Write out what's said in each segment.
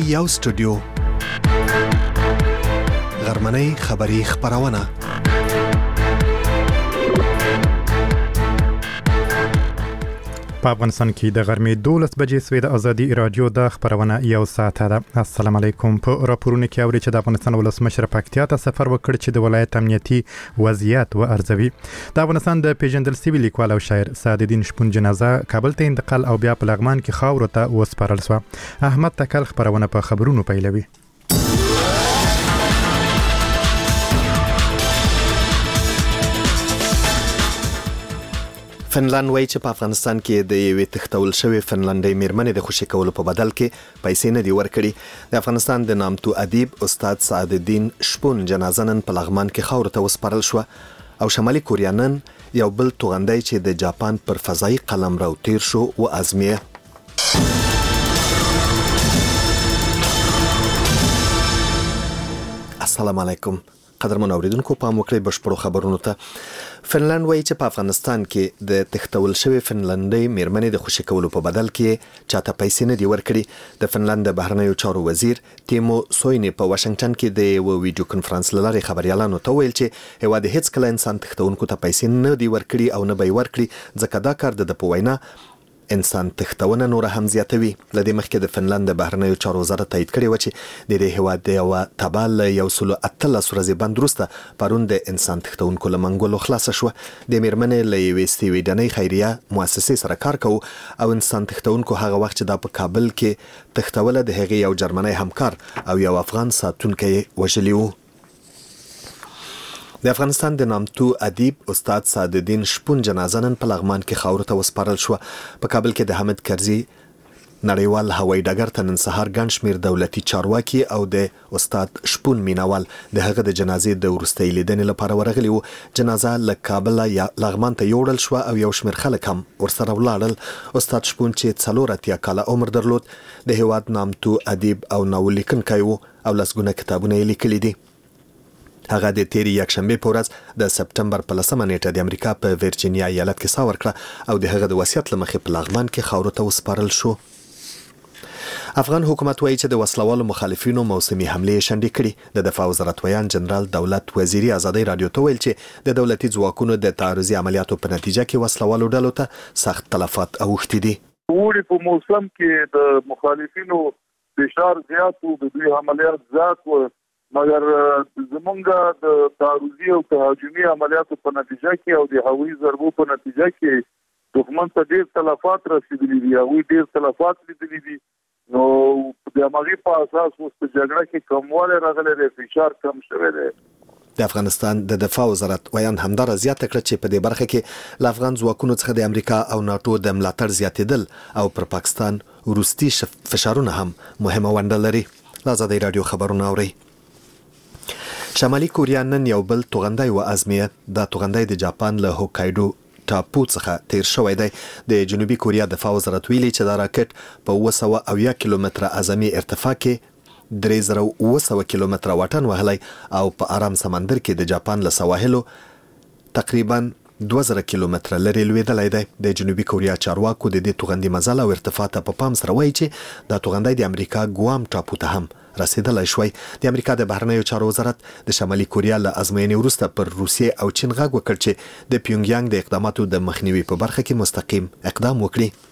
یو سټوډیو غرمنۍ خبری خبرونه په افغانستان کې د غرمې 12 بجې سوی د ازادي رادیو د خبرونه یو ساعت ده. السلام علیکم. په راپورونو کې اوري چې د افغانستان ولسمشر پکتیا ته سفر وکړ چې د ولایت امنیتي وضعیت و ارزوي. د افغانستان د پیژندل سوي لیکوال او شاعر سعد الدین شپون جنازه کابل ته انتقال او بیا په لغمان کې خاور ته وسپارل شو. احمد تکل خبرونه په خبرونو پیلوي. فنلند وایي چې په افغانستان کې د یوې تختول شوې فنلندۍ میرمنې د خوشي کولو په بدل کې پیسې نه دی ورکړي. د افغانستان د نامتو ادیب استاد سعد الدین شپون جنازه نن په لغمان کې خاور ته وسپارل شو او شمالي کوریا نن یو بل توغندی چې د جاپان پر فضایي قلمرو تیر شو و ازمیه. السلام علیکم. قدرمن اوریدونکو په موکړې بشپړو خبرونو ته. فنلند وایي چې په افغانستان کې د تختول شوې فنلندۍ میرمنې د خوشي کولو په بدل کې چاته پیسې نه دی ورکړي. د فنلند د بهرنیو چارو وزیر تیمو سوینی په واشنگټن کې د یو ویډیو کانفرنس لارې خبريالانو ته ویل چې هوا د هیڅ کله انسان تختونکو ته پیسې نه دی ورکړي او نه به ورکړي ځکه دا کار د په وینا انسان تختونه نور هم زیاتوي. لدې مخکې د فنلند د بهرنیو چارو وزارت تایید کړی و چې د دې هیواد د یو تبال یو سلو اتلس ورځې بند وروسته پرون د انسان تختونکو له منګولو خلاص شو. د میرمنې له یوې سویډنۍ خیریه مؤسسې سره کار کوي او انسان تختونکو هغه وخت چې د کابل کې تختوله د هغې یو جرمنی همکار او یو افغان ساتونکی وژلی و. د افغانستان د نامتو ادیب استاد سعد الدین شپون جنازه نن په لغمان کې خاور ته وسپارل شو. په کابل کې د حمید کرزي نړیوال هوایي ډګر ته نن سهار ګڼ شمېر دولتي چارواکي او د استاد شپون مینوال د هغه د جنازې د وروستۍ لیدنې لپاره ورغلي وو. جنازه له کابل یا لغمان ته یوړل شو او یو شمېر خلک هم ورسره ولاړل. استاد شپون چې 34 کاله عمر درلود د هیواد نامتو ادیب او ناول لیکونکی وو او لسګونه کتابونه یې لیکلي دي. هغه د تیری یکشنبه په ورځ د سپټمبر په 10 نیټه د امریکا په ورجینیا ایالت کې سا ورکړه او د هغه د وصیت لمخې په لغمان کې خاور ته وسپارل شو. افغان حکومت وایي چې د وسلوالو مخالفینو موسمي حمله شنډې کړي. د دفاع وزارت ویان جنرال دولت وزیری ازادي رادیو ته ویل چې د دولتي ځواکونو د تعرضي عملیاتو په نتیجه کې وسلوالو ډلو ته سخت تلفات اوښتي دي. وړي په موسم کې د مخالفینو فشار زیات او د دوی عملیات زیات و مگر زمونږ د تعرضي او تهاجمي عملیاتو په نتیجه کې او د هوایي ضربو په نتیجه کې دښمن ته ډېر تلفات رسیدلي دي او ډېر تلفات لیدلي دي. نو د هغې په اساس اوس په جګړه کې کموالی راغلی دی، فشار کم شوی دی. د افغانستان د دفاع وزارت ویان همدار زیاته کړه چې په دې برخه کې له افغان ځواکونو څخه د امریکا او ناتو د ملاتړ زیاتېدل او پر پاکستان وروستي فشارونه هم مهمه ونډه لري. ازادي رادیو خبرونه اوري. شمالي کوریا نن یو بل توغندی و ازمیه. دا توغندی د جاپان له هوکایډو ټاپو څخه تیر شوی دی. د جنوبي کوریا دفاع وزارت ویلي چې دا راکټ په 200 کیلومتره اعظمي ارتفاع کې 3900 کیلومتره واټن وهلی او په آرام سمندر کې د جاپان له سواحلو تقریبا 2000 کیلومتره لري لویدلی دی. د جنوبي کوریا چارواکو د دې توغندي مزل او ارتفاع ته په پام سره وایي چې دا توغندی د امریکا ګوام ټاپو ته هم رسیدلی شوی. د امریکا د بهرنیو چارو وزارت د شمالي کوریا له ازموینې وروسته پر روسیې او چین غږ وکړ چې د پیونګیانګ د اقداماتو د مخنیوي په برخه کې مستقیم اقدام وکړي.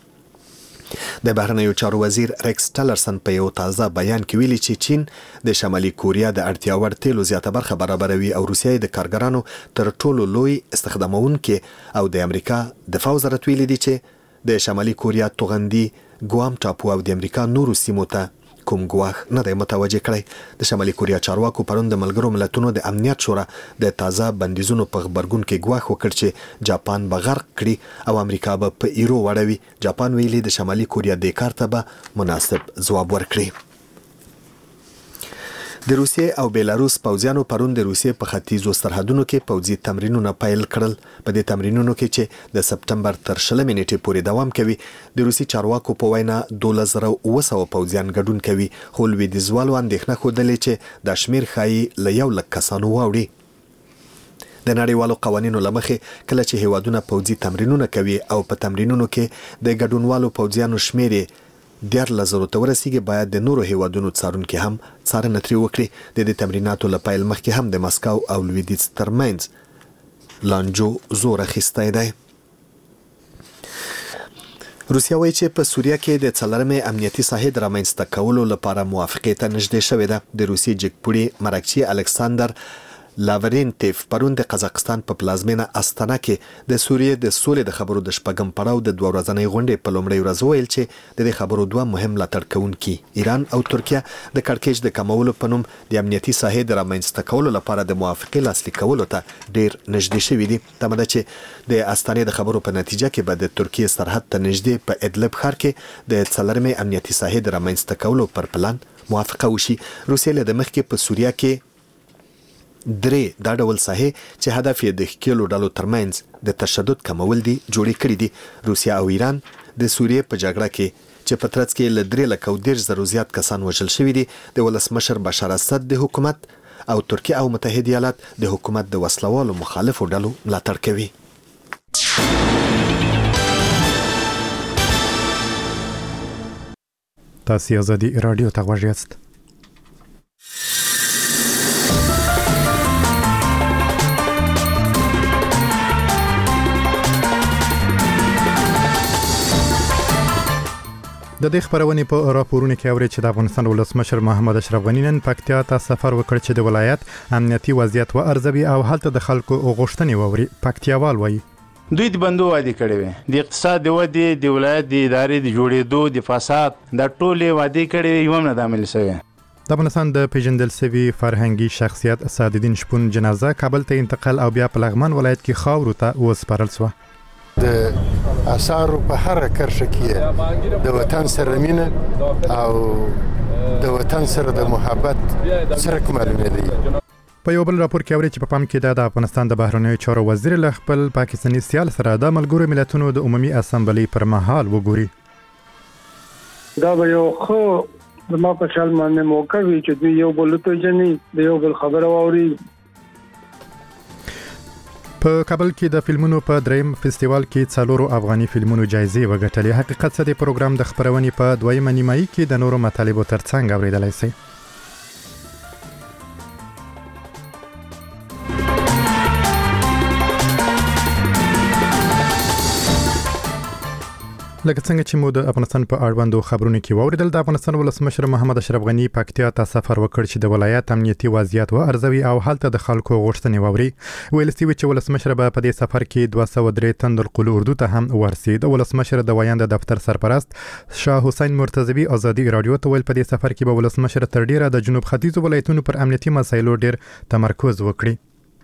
د بهرنیو چارو وزیر ریکس ټلرسن په یو تازه بیان کې ویلي چې چین د شمالي کوریا د اړتیا وړ تیلو زیاته برخه برابروي او روسیه د کارګرانو تر ټولو لوی استخدامونکي او د امریکا دفاع وزارت ویلي دي چې د شمالي کوریا توغندي ګوام ټاپو او د امریکا نورو سیمو ته کوم ګواښ نه دی متوجه کړی. د شمالي کوریا چارواکو پرون د ملګرو ملتونو د امنیت شورا د تازه بندیزونو په غبرګون کې ګواښ وکړ چې جاپان به غرق کړي او امریکا به په ایرو وړوي. جاپان ویلي د شمالي کوریا دې کار ته به مناسب ځواب ورکړي. د روسیې او بیلاروس پوځیانو پرون د روسیې په ختیځو سرحدونو کې پوځي تمرینونه پیل کړل. په دې تمرینونو کې چې د سپټمبر تر 20 نیټې پورې دوام کوي د روسي چارواکو په وینا 12200 پوځیان ګډون کوي. خو لویدیځوالو اندېښنه ښودلې چې د شمیر ښایي له 1 لک کسانو واوړي. د نړیوالو قوانینو لمخې کله چې هیوادونه پوځي تمرینونه کوي او په تمرینونو کې د ګډونوالو پوځیانو شمیر 14,000 ته ورسیږي باید د نورو هیوادونو څارونکو هم څارنه ترې وکړي. د دې تمریناتو له پیل مخکې هم د مسکو او لویدیځ ترمنځ لانجو زور اخیستی دی. روسیا وایي چې په سوریه کې د څلورمې امنیتي ساحې د رامنځته کولو لپاره موافقې ته نږدې شوې ده. د روسیې جګپوړي مرکچي الکساندر لاورینټیف پرون د قزاقستان په پلازمینه استانه کې د سوریې د سولې د خبرو د شپږم پړاو د 2 ورځنۍ غونډې په لومړۍ ورځ ویل چې د دې خبرو دوه مهم ملاتړ کوونکي ایران او ترکیه د کړکېچ د کمولو په نوم د امنیتي ساحې د رامنځته کولو لپاره د موافقې لاسلیک کولو ته ډیر نږدې شوي دي. تمه ده چې د استانې د خبرو په نتیجه کې به د ترکیه سرحد ته نږدې په ادلب ښار کې د څلورمې امنیتي ساحې د رامنځته کولو پر پلان موافقه وشي. روسیه له مخکې په سوریه کې درې دا ډول ساحې چې هدف یې د ښکېلو ډلو ترمنځ د تشدد کمول دي جوړې کړي دي. روسیا او ایران د سوریې په جګړه کې چې په ترڅ کې له 3,30,000 زیات کسان وژل شوي دي د ولسمشر بشار اسد د حکومت او ترکیه او متحده ایالات د حکومت د وسلوالو مخالفو ډلو ملاتړ کوي. تاسو ازادي رادیو ته غوږ یاست. د دې خبرونې په راپورونو کې اوري چې د افغانستان ولسمشر محمد اشرف غني نن پکتیا ته سفر وکړ چې د ولایت امنیتي وضعیت و ارزوي او هلته د خلکو غوښتنې ووري. پکتیاوال وایي دوی د بندو وعده کړې وي، د اقتصاد د ودې، د ولایت د ادارې د جوړېدو، د فساد، د ټولې وعده کړې یو هم نه عمل شوی. د افغانستان د پیژندل شوی فرهنګي شخصیت سعدالدین شپون جنازه کابل ته انتقال او بیا په لغمان ولایت کې خاورو ته وسپارل شو. د آثار په هر کرښه کې د وطن سره مینه او د وطن سره د محبت سره معلومه دی. په یو بل راپور کې اوري چې په پام کې د افغانستان د بهرنیو چارو وزیر له خپل پاکستاني سیال سره د ملګرو ملتونو د عمومي اسامبلې پر مهال وګوري. دا به یو خو زما په خیال باندې موقع وي چې دوی یو بل ته جنې د یو بل خبره واوري. په کابل کې د فلمونو په دریم فستیوال کې 4 افغاني فلمونو جایزې وګټلې. حقیقت څه د پروګرام د خبرونې په دویمه نیمایي کې د نورو مطالبو ترڅنګ اوریدلای شئ. لکه څنګه چې مو د افغانستان په اړوندو خبرونو کې واوریدل، د افغانستان ولسمشر محمد اشرف غني پکتیا ته سفر وکړ چې د ولایت امنیتي وضعیت و ارزوي او هلته د خلکو غوښتنې واوري. ویل شوی چې ولسمشر به په دې سفر کې 203 تن د قلو اردو ته هم ورسید. ولسمشر د ویاند دفتر سرپرست شاه حسین مرتضوی ازادي رادیو ته ویل په دې سفر کې به ولسمشر تر ډیره د جنوب ختیځو ولایتونو پر امنیتي مسایلو ډیر تمرکز وکړي.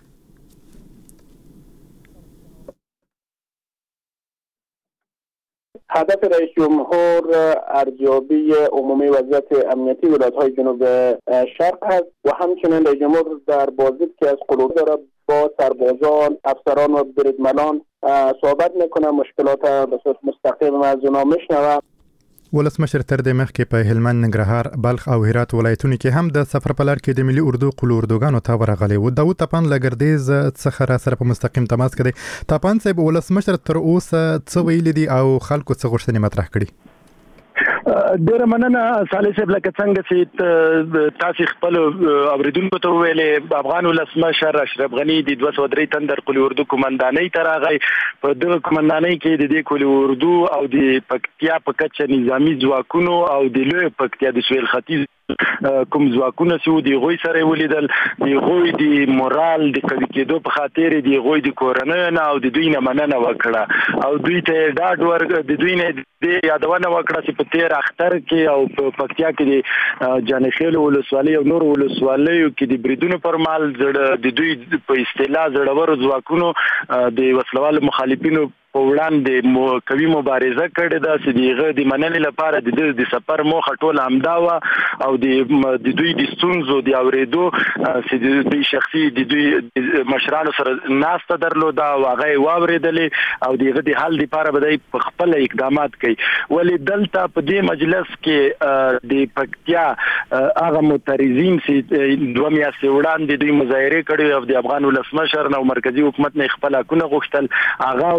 هدف رئیس جمهور ارزیابی عمومی وضعیت امنیتی ولایت‌های جنوب شرق است و همچنین رئیس جمهور در بازدید که از قلوب داره با سربازان، افسران و بریدمنان صحبت میکنه، مشکلات به صورت مستقیم از اونا میشنوه. ولسمشر تر دې مخکې په هلمند، ننګرهار، بلخ او هرات ولایتونو کې هم د سفر په لار کې د ملي اردو قلو اردوګانو ته ورغلي و. داود تپان لګردیز څخه را سره په مستقیم تماس کړي. تپان صاحب، ولسمشر تر اوسه څه ویلي دي او خلکو څه غوښتنې مطرح کړي؟ ډیر مننه صالح صاحب. لکه څنګه چې تاسو خپل اوریدونکو ته ویلې، افغان ولسمشر اشرف غني د 203 تن د قلو اردو کمانډانۍ ته راغی. په دغه کمانډانۍ کې د دې قلو اردو او د پکتیا په کچه نظامی ځواکونو او د لوی پکتیا د سویل ختیځ کوم ځواکونه چې د غوي سره ولیدل، د غوي د مورال د قوي کېدو په خاطر د غوي د کورنۍ او د دوی نه مننه وکړه او دوی ته ډاډ ورکړ، د دوی نه د یادونه وکړه چې په تیر اختر کې او په پکتیا کې د جانخیل ولسوالۍ او نور ولسوالیو کې د بریدونو پر مال د دوی په اصطلاح زړور ځواکونو د وسلوال مخالفینو په وړاندې کوي مبارزه کړې ده چې دغه د مننې لپاره د سفر موخه ټول همدا وه او د دوی د ستونزو د اورېدو چې د دوی شخصي د دوی مشرانو سره ناسته درلوده او هغه یې واورېدلې او دغه د حل لپاره به دوی په خپل اقدامات کوي. ولې دلته په دې مجلس کې د پکتیا هغه معترضین چې 2 میاشتې وړاندې دوی مظاهرې کړې او د افغان ولسمشر او مرکزی حکومت نه خپل حقونه غوښتل، هغه او د پکتیا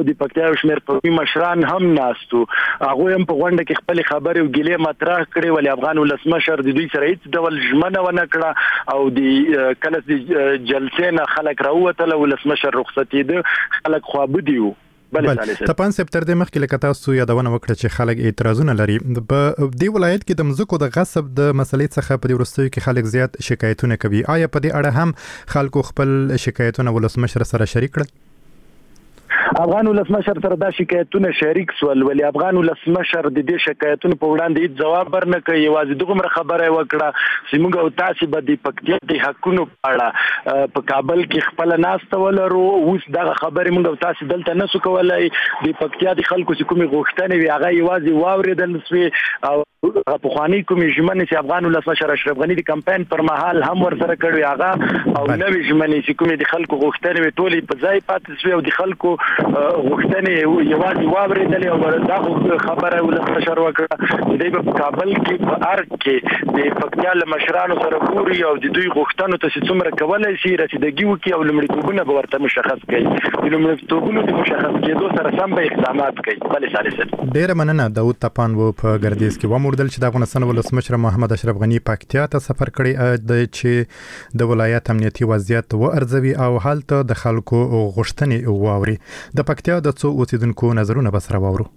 بیا شمیر قومي مشران هم ناستو هغه هم په غونډه کې خپل خبرې او ګیلې مطرح کړې ولې افغان ولسمشر د دوی سره هیڅ ډول ژمنه ونه کړه او د کله د جلسې نه خلک راووتل ولسمشر رخصتي ده خلک خوابدي وو. تپان سپتر د مخکې لکه تاسو یادونه وکړه چې خلک اعتراضونه لري په دې ولایت کې د مزکو د غصب د مسلې څخه په وروستیو کې خلک زیات شکایتونه کوي. آیا په دې اړه هم خلکو خپل شکایتونه ولسمشر سره شریک کړل؟ افغان ولسمشر سره دا شکایتونه شریک سول ولی افغان ولسمشر د دې شکایتونو په وړاندې هیڅ جواب ورنکړ. یوازې دغه خبره وکړه چې موږ او تاسو به د پکتیا د حقونو په اړه په کابل کې خپل ناسته ولرو. اوس دا خبره موږ او تاسو دلته نسو کولای. د پکتیا د خلکو چې کومې غوښتنې وي هغه یوازې واوریدل شوې او په خواني کومې ژمنې چې افغان ولسمشر اشرف غنی د کمپاین پر مهال هم ورسره کړو هغه او نوې ژمنې چې کومې د خلکو غوښتنې وي ټولې په ځای پاتې شوې او د خلکو غوښتنې یوازې واوریدل او دا خبره ولسمشر وکړه. د په کابل کې په ارګ کې د پکتیا له مشرانو سره ګوري او د دوی غوښتنو ته څومره کولای شي رسیدګي وکړي او لومړیتوبونه به ورته مشخص کړي. د لومړیتوبونو د مشخص کېدو سره سم به اقدامات کوي. بلې سالسه ډېر مننه. داود تپان و په ګردیز کې وموردل چې د افغانستان ولسمشر محمد اشرف غنی پکتیا ته سفر کړی د چې د ولایت امنیتي وضعیت و ارزوي او هلته د خلکو غوښتنې واوري. د پکتیا د څو اوسیدونکو نظرونه به سره واورو.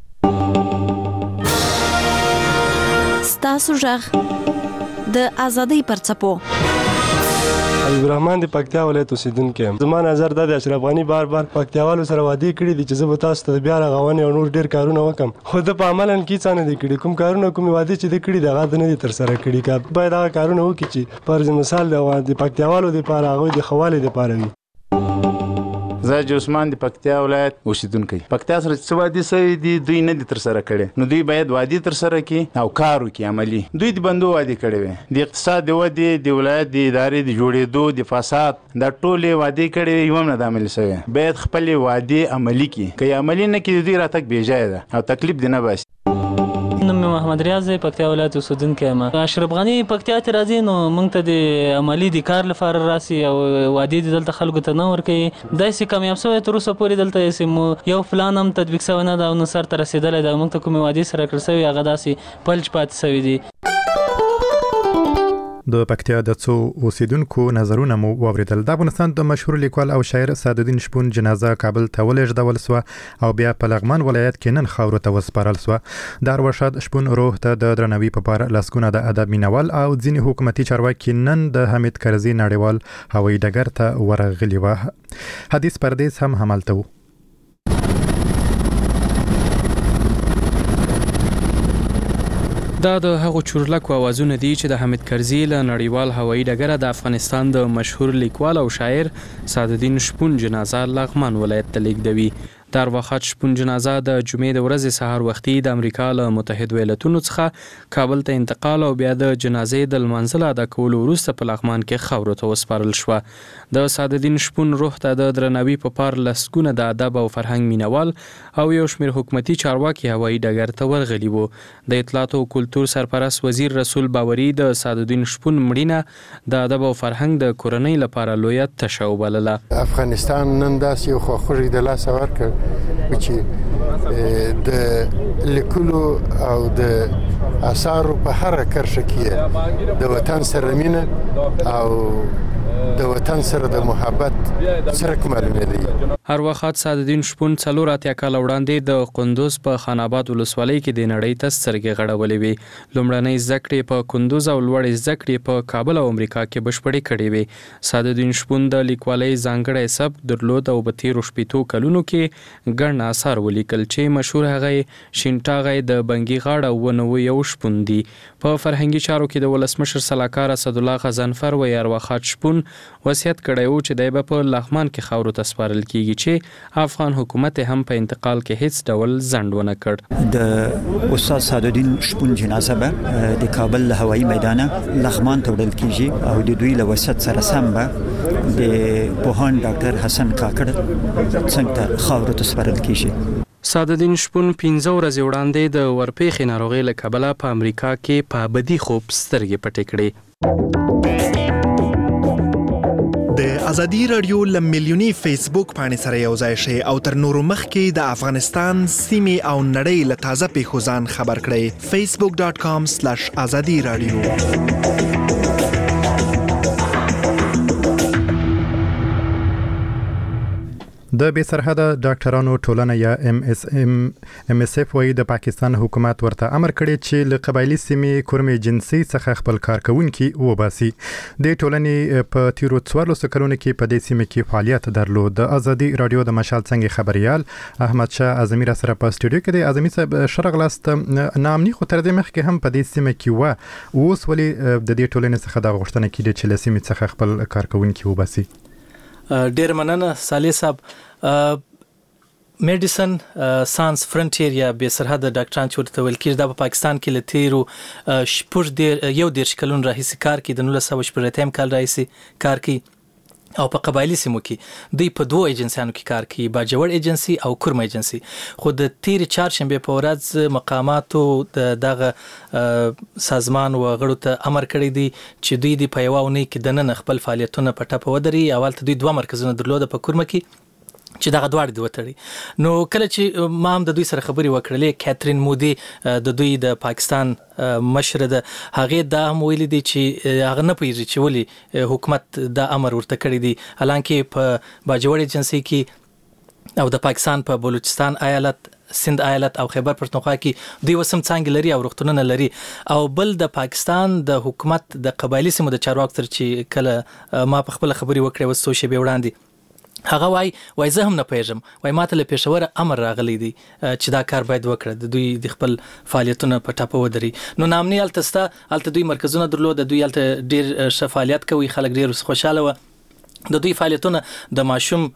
ستاسو ژغ د ازادۍ پرڅپو عبدالرحمن د پکتیا ولایت اوسیدونکی یم. زما نظر دا د اشرف غنی بار پکتیاوالو سره وعده کړي دي چې زه به تاسو ته بیا رغونې او نور ډېر کارونه وکم خو د په عملاً کې څه نه دي کړي. کوم کارونه کومې وعدې چې دي کړي دي هغه نه دي ترسره کړي. که باید هغه کارونه وکړي چې فرض مثال د پکتیاوالو دپاره هغوی د ښه والي دپاره وي. زه عثمان د پکتیا ولایت اوسیدونکی. پکتیا سره څه وعدې سوي دي دوی نه دي ترسره کړي نو دوی باید وعدې ترسره کړي او کار وکړي عملي. دوی د بندو وعدې کړې وې د اقتصاد د ودې د ولایت د ادارې د جوړېدو د فساد دا ټولې وعدې کړې یو هم نه د عملي سوی. باید خپلې وعدې عملي کړي. که یې عملي نه کړي دوی راتګ بېځایه ده او تکلیف دې نه باسي. نوم محمد ریاض پکتیا ولایت اوسیدونکی یم. اشرف غنی پکتیا ته راځي نو موږ ته د عملي د کار لپاره راسي او وعدې دلته خلکو ته نه ورکوي. داسې کامیاب شوی تر اوسه پورې دلته یو پلان هم تطبیق شوی نه ده او نه سر ته رسېدلی ده. موږ ته کومې وعدې سره کړل شوي هغه داسې پلچ پاتې شوي دي. د پکتیا د څو اوسیدونکو نظرونه مو واوریدل. د افغانستان د مشهور لیکوال او شاعر سعدالدین شپون جنازه کابل ته ولېږدول سوه او بیا په لغمان ولایت کې نن خاورو ته وسپارل سوه. د ارواښاد شپون روح ته د درناوي په پار لسګونه د ادب مینوال او ځینې حکومتي چارواکي نن د حمید کرزي نړیوال هوایي ډګر ته ورغلي وه. حدیث پردیس هم همالته و. دا د هغو چورلکو اوازونه دي چې د حمید کرزي له نړیوال هوایي ډګره د افغانستان د مشهور لیکوال او شاعر سعدالدین شپون جنازه لغمان ولایت ته لیږدوي. د ارواښاد شپون جنازه د جمعې د ورځې سهار وختي د امریکا له متحدو ایالتونو څخه کابل ته انتقال او بیا د جنازې د لمانځه ادا کولو وروسته په لغمان کې خاورو ته وسپارل شوه. د سعدالدین شپون روح ته د درناوي په پار لسګونه د ادب او فرهنګ مینوال او یو شمېر حکومتي چارواکي هوایي ډګر ته ورغلي وو. د اطلاعات او کلتور سرپرست وزیر رسول باوري د سعدالدین شپون مړینه د ادب او فرهنګ د کورنۍ لپاره لویه تشه وبلله. افغانستان نن داسې یو خواخوږي د لاسه ورکړ چې د لیکلو او د اثارو په هر کرښه کې د وطن سره مینه او د وطن سره د محبت څرک معلومېدی. ارواښاد سعدالدین شپون 4 کاله وړاندې د قندوز په خان آباد ولسوالۍ کې د نړۍ ته سترګې غړولې وې. لومړنۍ زده کړې په کندوز او لوړې زده کړې په کابل او امریکا کې بشپړې کړې وې. سعدالدین شپون د لیکوالۍ ځانګړی سبک درلود او په تېرو 15 کلونو کې ګڼ اثار ولیکل چې مشهور هغه شینټاغی د بنګي غاړه ونو یو شپون دي. په فرهنګي چارو کې د ولسمشر سلاکار اسدالله غضنفر وی ارواښاد شپون وصیت کړی و چې دی به په لغمان کې خاورو ته سپارل کیږي چې افغان حکومت هم په انتقال کې هیڅ ډول ځنډ ونه کړ. د استاد سعدالدین شپون جنازه به د کابل له هوایي میدانه لغمان ته وړل کیږي او د دوی له وصیت سره سم به د پوهاند ډاکټر حسن کاکړ څنګه ته خاورو ته سپارل کیږي. سعدالدین شپون 15 ورځې وړاندې د ورپېښې ناروغۍ له کبله په امریکا کې په ابدي خوب سترګې پټې کړې. د ازادي رادیو له میلیوني فیسبوک باندې سره یو ځای شي او تر نورو مخکې د افغانستان سیمې او نړۍ له تازه پیښو ځان خبر کړئ. facebook.com/azadi radio. د بې سرحده ډاکټرانو ټولنه یا MSF وايي د پاکستان حکومت ورته امر کړی چې له قبایلی سیمې کورمې جنسي څخه خپل کارکونکي وباسي. د ټولنې په تیرو 14 کلونو کې په دې سیمه کې فعالیت درلود. د ازادي رادیو د مشال څنګه خبريال احمد شاه اعظمي را سره په سټوډیو کې د اعظمي صاحب شرغلاست نامني خو تر دې مخکې هم په دې سیمه کې و اوس ولې د دې ټولنې څخه د غوښتنه کیږي چې له سیمې څخه خپل کارکونکي وباسي؟ ډیر مننه صالح صاحب. میډیسن ساينس فرنټیر یا بې سرحده ډاکټران چې ورته ویل کېږي دا په پاکستان کې له تیرو یو دېرش کلونو راهیسې کار کوي. د 1980 کال راهیسې کار کوي او په قبایلی سیمو کې دوی په دوه ایجنسیانو کې کار کوي، باجوړ ایجنسی او کورم ایجنسی. خو د تیر چهارشنبه په ورځ مقاماتو دغه سازمان و غړو ته امر کړی دی چې دوی د پیواونی کې د نن خپل فعالیتونه په ټاپه ودري. اول ته دوی دوه مرکزونه درلوده په کورم کې چې دغه دواړه دی وتړي. نو کله چې ما هم د دوی سره خبرې وکړلې، کاترین مودي د دوی د پاکستان مشر ده، هغه دا هم ویلي دي چې هغه نه پوهیږي چې ولې حکومت دا امر ورته کړی دی، حالانکه په باجوړ ایجنسی کې او د پاکستان په بلوچستان ایالت، سند ایالت او خیبر پښتونخوا کې دوی وسم څنګه لري او روغتونونه لري. او بل د پاکستان د حکومت د قبایلی سیمو د چارواکو تر چې کله ما په خپل خبري وکړې وسو شی به وړاندې هغه وای زه هم نه پیژم، وای ماته له پېښور امر راغلی دی چې دا کار باید وکړه، د دوی د خپل فعالیتونه په ټاپه ودري. نو نامني الته دوی مرکزونه درلود، دوی الته ډیر فعالیت کوي، خلک ډیر خوشاله و. د دوی فعالیتونه د ماشوم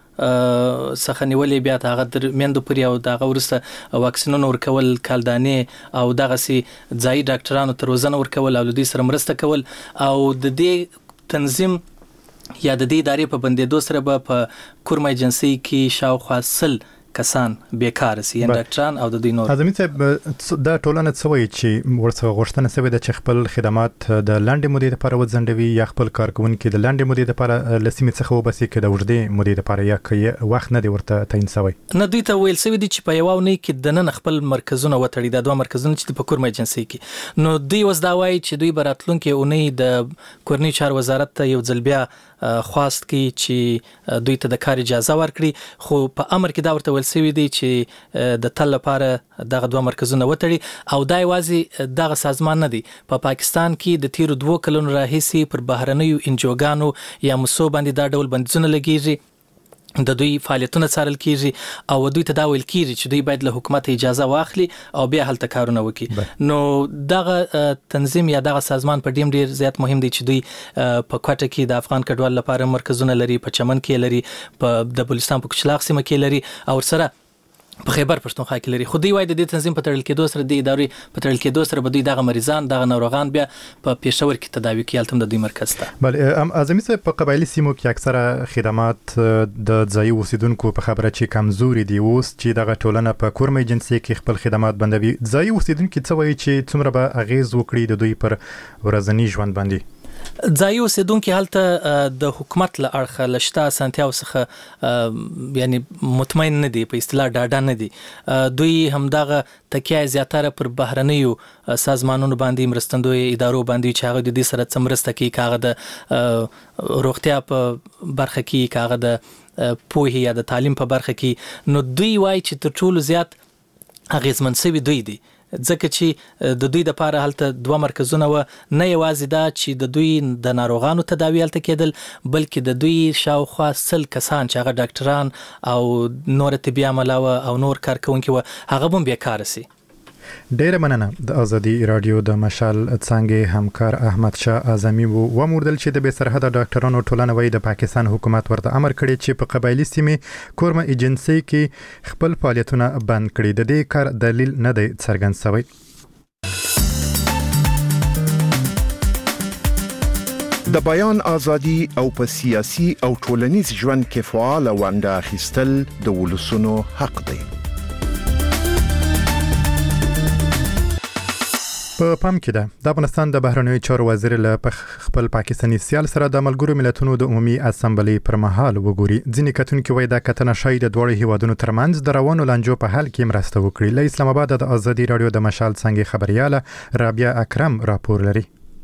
څخه نیولې بیا هغه در میندو پورې او دغه ورسته واکسینونه ورکول، کالدانې او دغه سي ځای ډاکټرانو ته روزنه ورکول او دوی سره مرسته کول. او د دې تنظیم یا د دې ادارې په بندېدو سره به په کورم ایجنسی کې شاوخوا 100 کسان بیکار سي، یعنی ډاکټران او د دوی نور. اعظمي صاحب دا ټولنه څه وایي چې ورڅخه غوښتنه شوې ده چې خپل خدمات د لاندې مودې لپاره وځنډوي یا خپل کارکونکي د لاندې مودې لپاره له سیمې څخه وباسي که د اوږدې مودې لپاره یا که وخت نه دی ورته تعین شوی؟ نه، دوی ته ویل شوي دي چې په یوه اونۍ کې د نن خپل مرکزونه وتړي، دا دوه مرکزونه چې په کورم ایجنسی کې. نو دوی اوس دا وایي چې دوی به راتلونکې اونۍ د کورنۍ چارو وزارت ته یو ځل بیا خواست کی چې دوی ته د کار اجازه ورکړي. خو په امر کې دا ورته ویل شوی دی چې د تل لپاره دغه دوه مرکزونه وتړي. او دا یوازې دغه سازمان نه دی، په پاکستان کې د تیرو 2 کلونو راهیسې پر بهرنیو انجوګانو یا مسو باندې دا ډول بندیزونه لګیږي، د دوی فعالیتونه څارل کیږي او دوی ته دا ویل کیږي چې دوی باید له حکومت اجازه واخلي او بیا هلته کارونه وکړي. نو دغه تنظیم یا دغه سازمان په ډیر زیات مهم دی چې دوی په کوټه کې د افغان کډوال لپاره مرکزونه لري، په چمن کې لري، په د بلوچستان په کچلاغ سیمه کې لري او سره په خیبر پښتونخوا کې لري. خو دوی وایي د دې تنظیم په تړل کېدو سره، د ادارې په تړل کېدو سره به دوی دغه مریضان، دغه ناروغان بیا په پېښور کې تداوي کوي، هلته د دوی مرکز ته. بله اعظمي صاحب، په قبایلی سیمو کې اکثره خدمات د ځایي اوسیدونکو په خبره چې کمزوري دي. اوس چې دغه ټولنه په کورم ایجنسی کې خپل خدمات بندوي، ځایي اوسیدونکو څه وایي چې څومره به اغیز وکړي د دوی پر ورځني ژوند باندې؟ ځایي اوسیدونکي هلته د حکومت له اړخه له شته اسانتیاو څخه یعنی مطمئن نه دي، په اصطلاح ډاډه نه دي. دوی همدغه تکیه زیاتره پر بهرنیو سازمانونو باندې، مرستندوی ادارو باندې چې هغه د دې سره څه مرسته کوي، که هغه د روغتیا په برخه کې، که هغه د پوهې یا د تعلیم په برخه کې. نو دوی وایي چې تر ټولو زیات اغیزمن شوي دوی دي، ځکه چې د دوی لپاره هلته 2 مرکزونه و. نه یوازې دا چې د دوی د ناروغانو تداوی هلته کېدل، بلکې د دوی شاوخوا 100 کسان چې هغه ډاکټران او نور طبي عمله او نور کارکونکي و، هغه هم بیکاره سي. ډیره مننه. د ازادي رادیو د مشال څنګه همکار احمد شاه اعظمي و موردل چې د بې سرحده ډاکټرانو ټولنه وایي د پاکستان حکومت ورته امر کړی چې په قبایلی سیمې کورم ایجنسی کې خپل فعالیتونه بند کړي. د دې کار دلیل نه دی څرګند شوی. د بیان ازادي او په سیاسي او ټولنیز ژوند کې فعال ونډه اخیستل د ولسونو حق دی. په پام کې ده د افغانستان د بهرنیو چارو وزیر له خپل پاکستاني سیال سره د ملګرو ملتونو د عمومي اسمبلی پر مهال وګوري. ځینې کتونکي وایي دا کتنه شاید د دوړو هیوادونو ترمنځ د روانو لانجو په حل کې مرسته وکړي. له اسلام آباد د ازادي رادیو د مشال څنګه خبرياله رابعه اکرم راپور لري.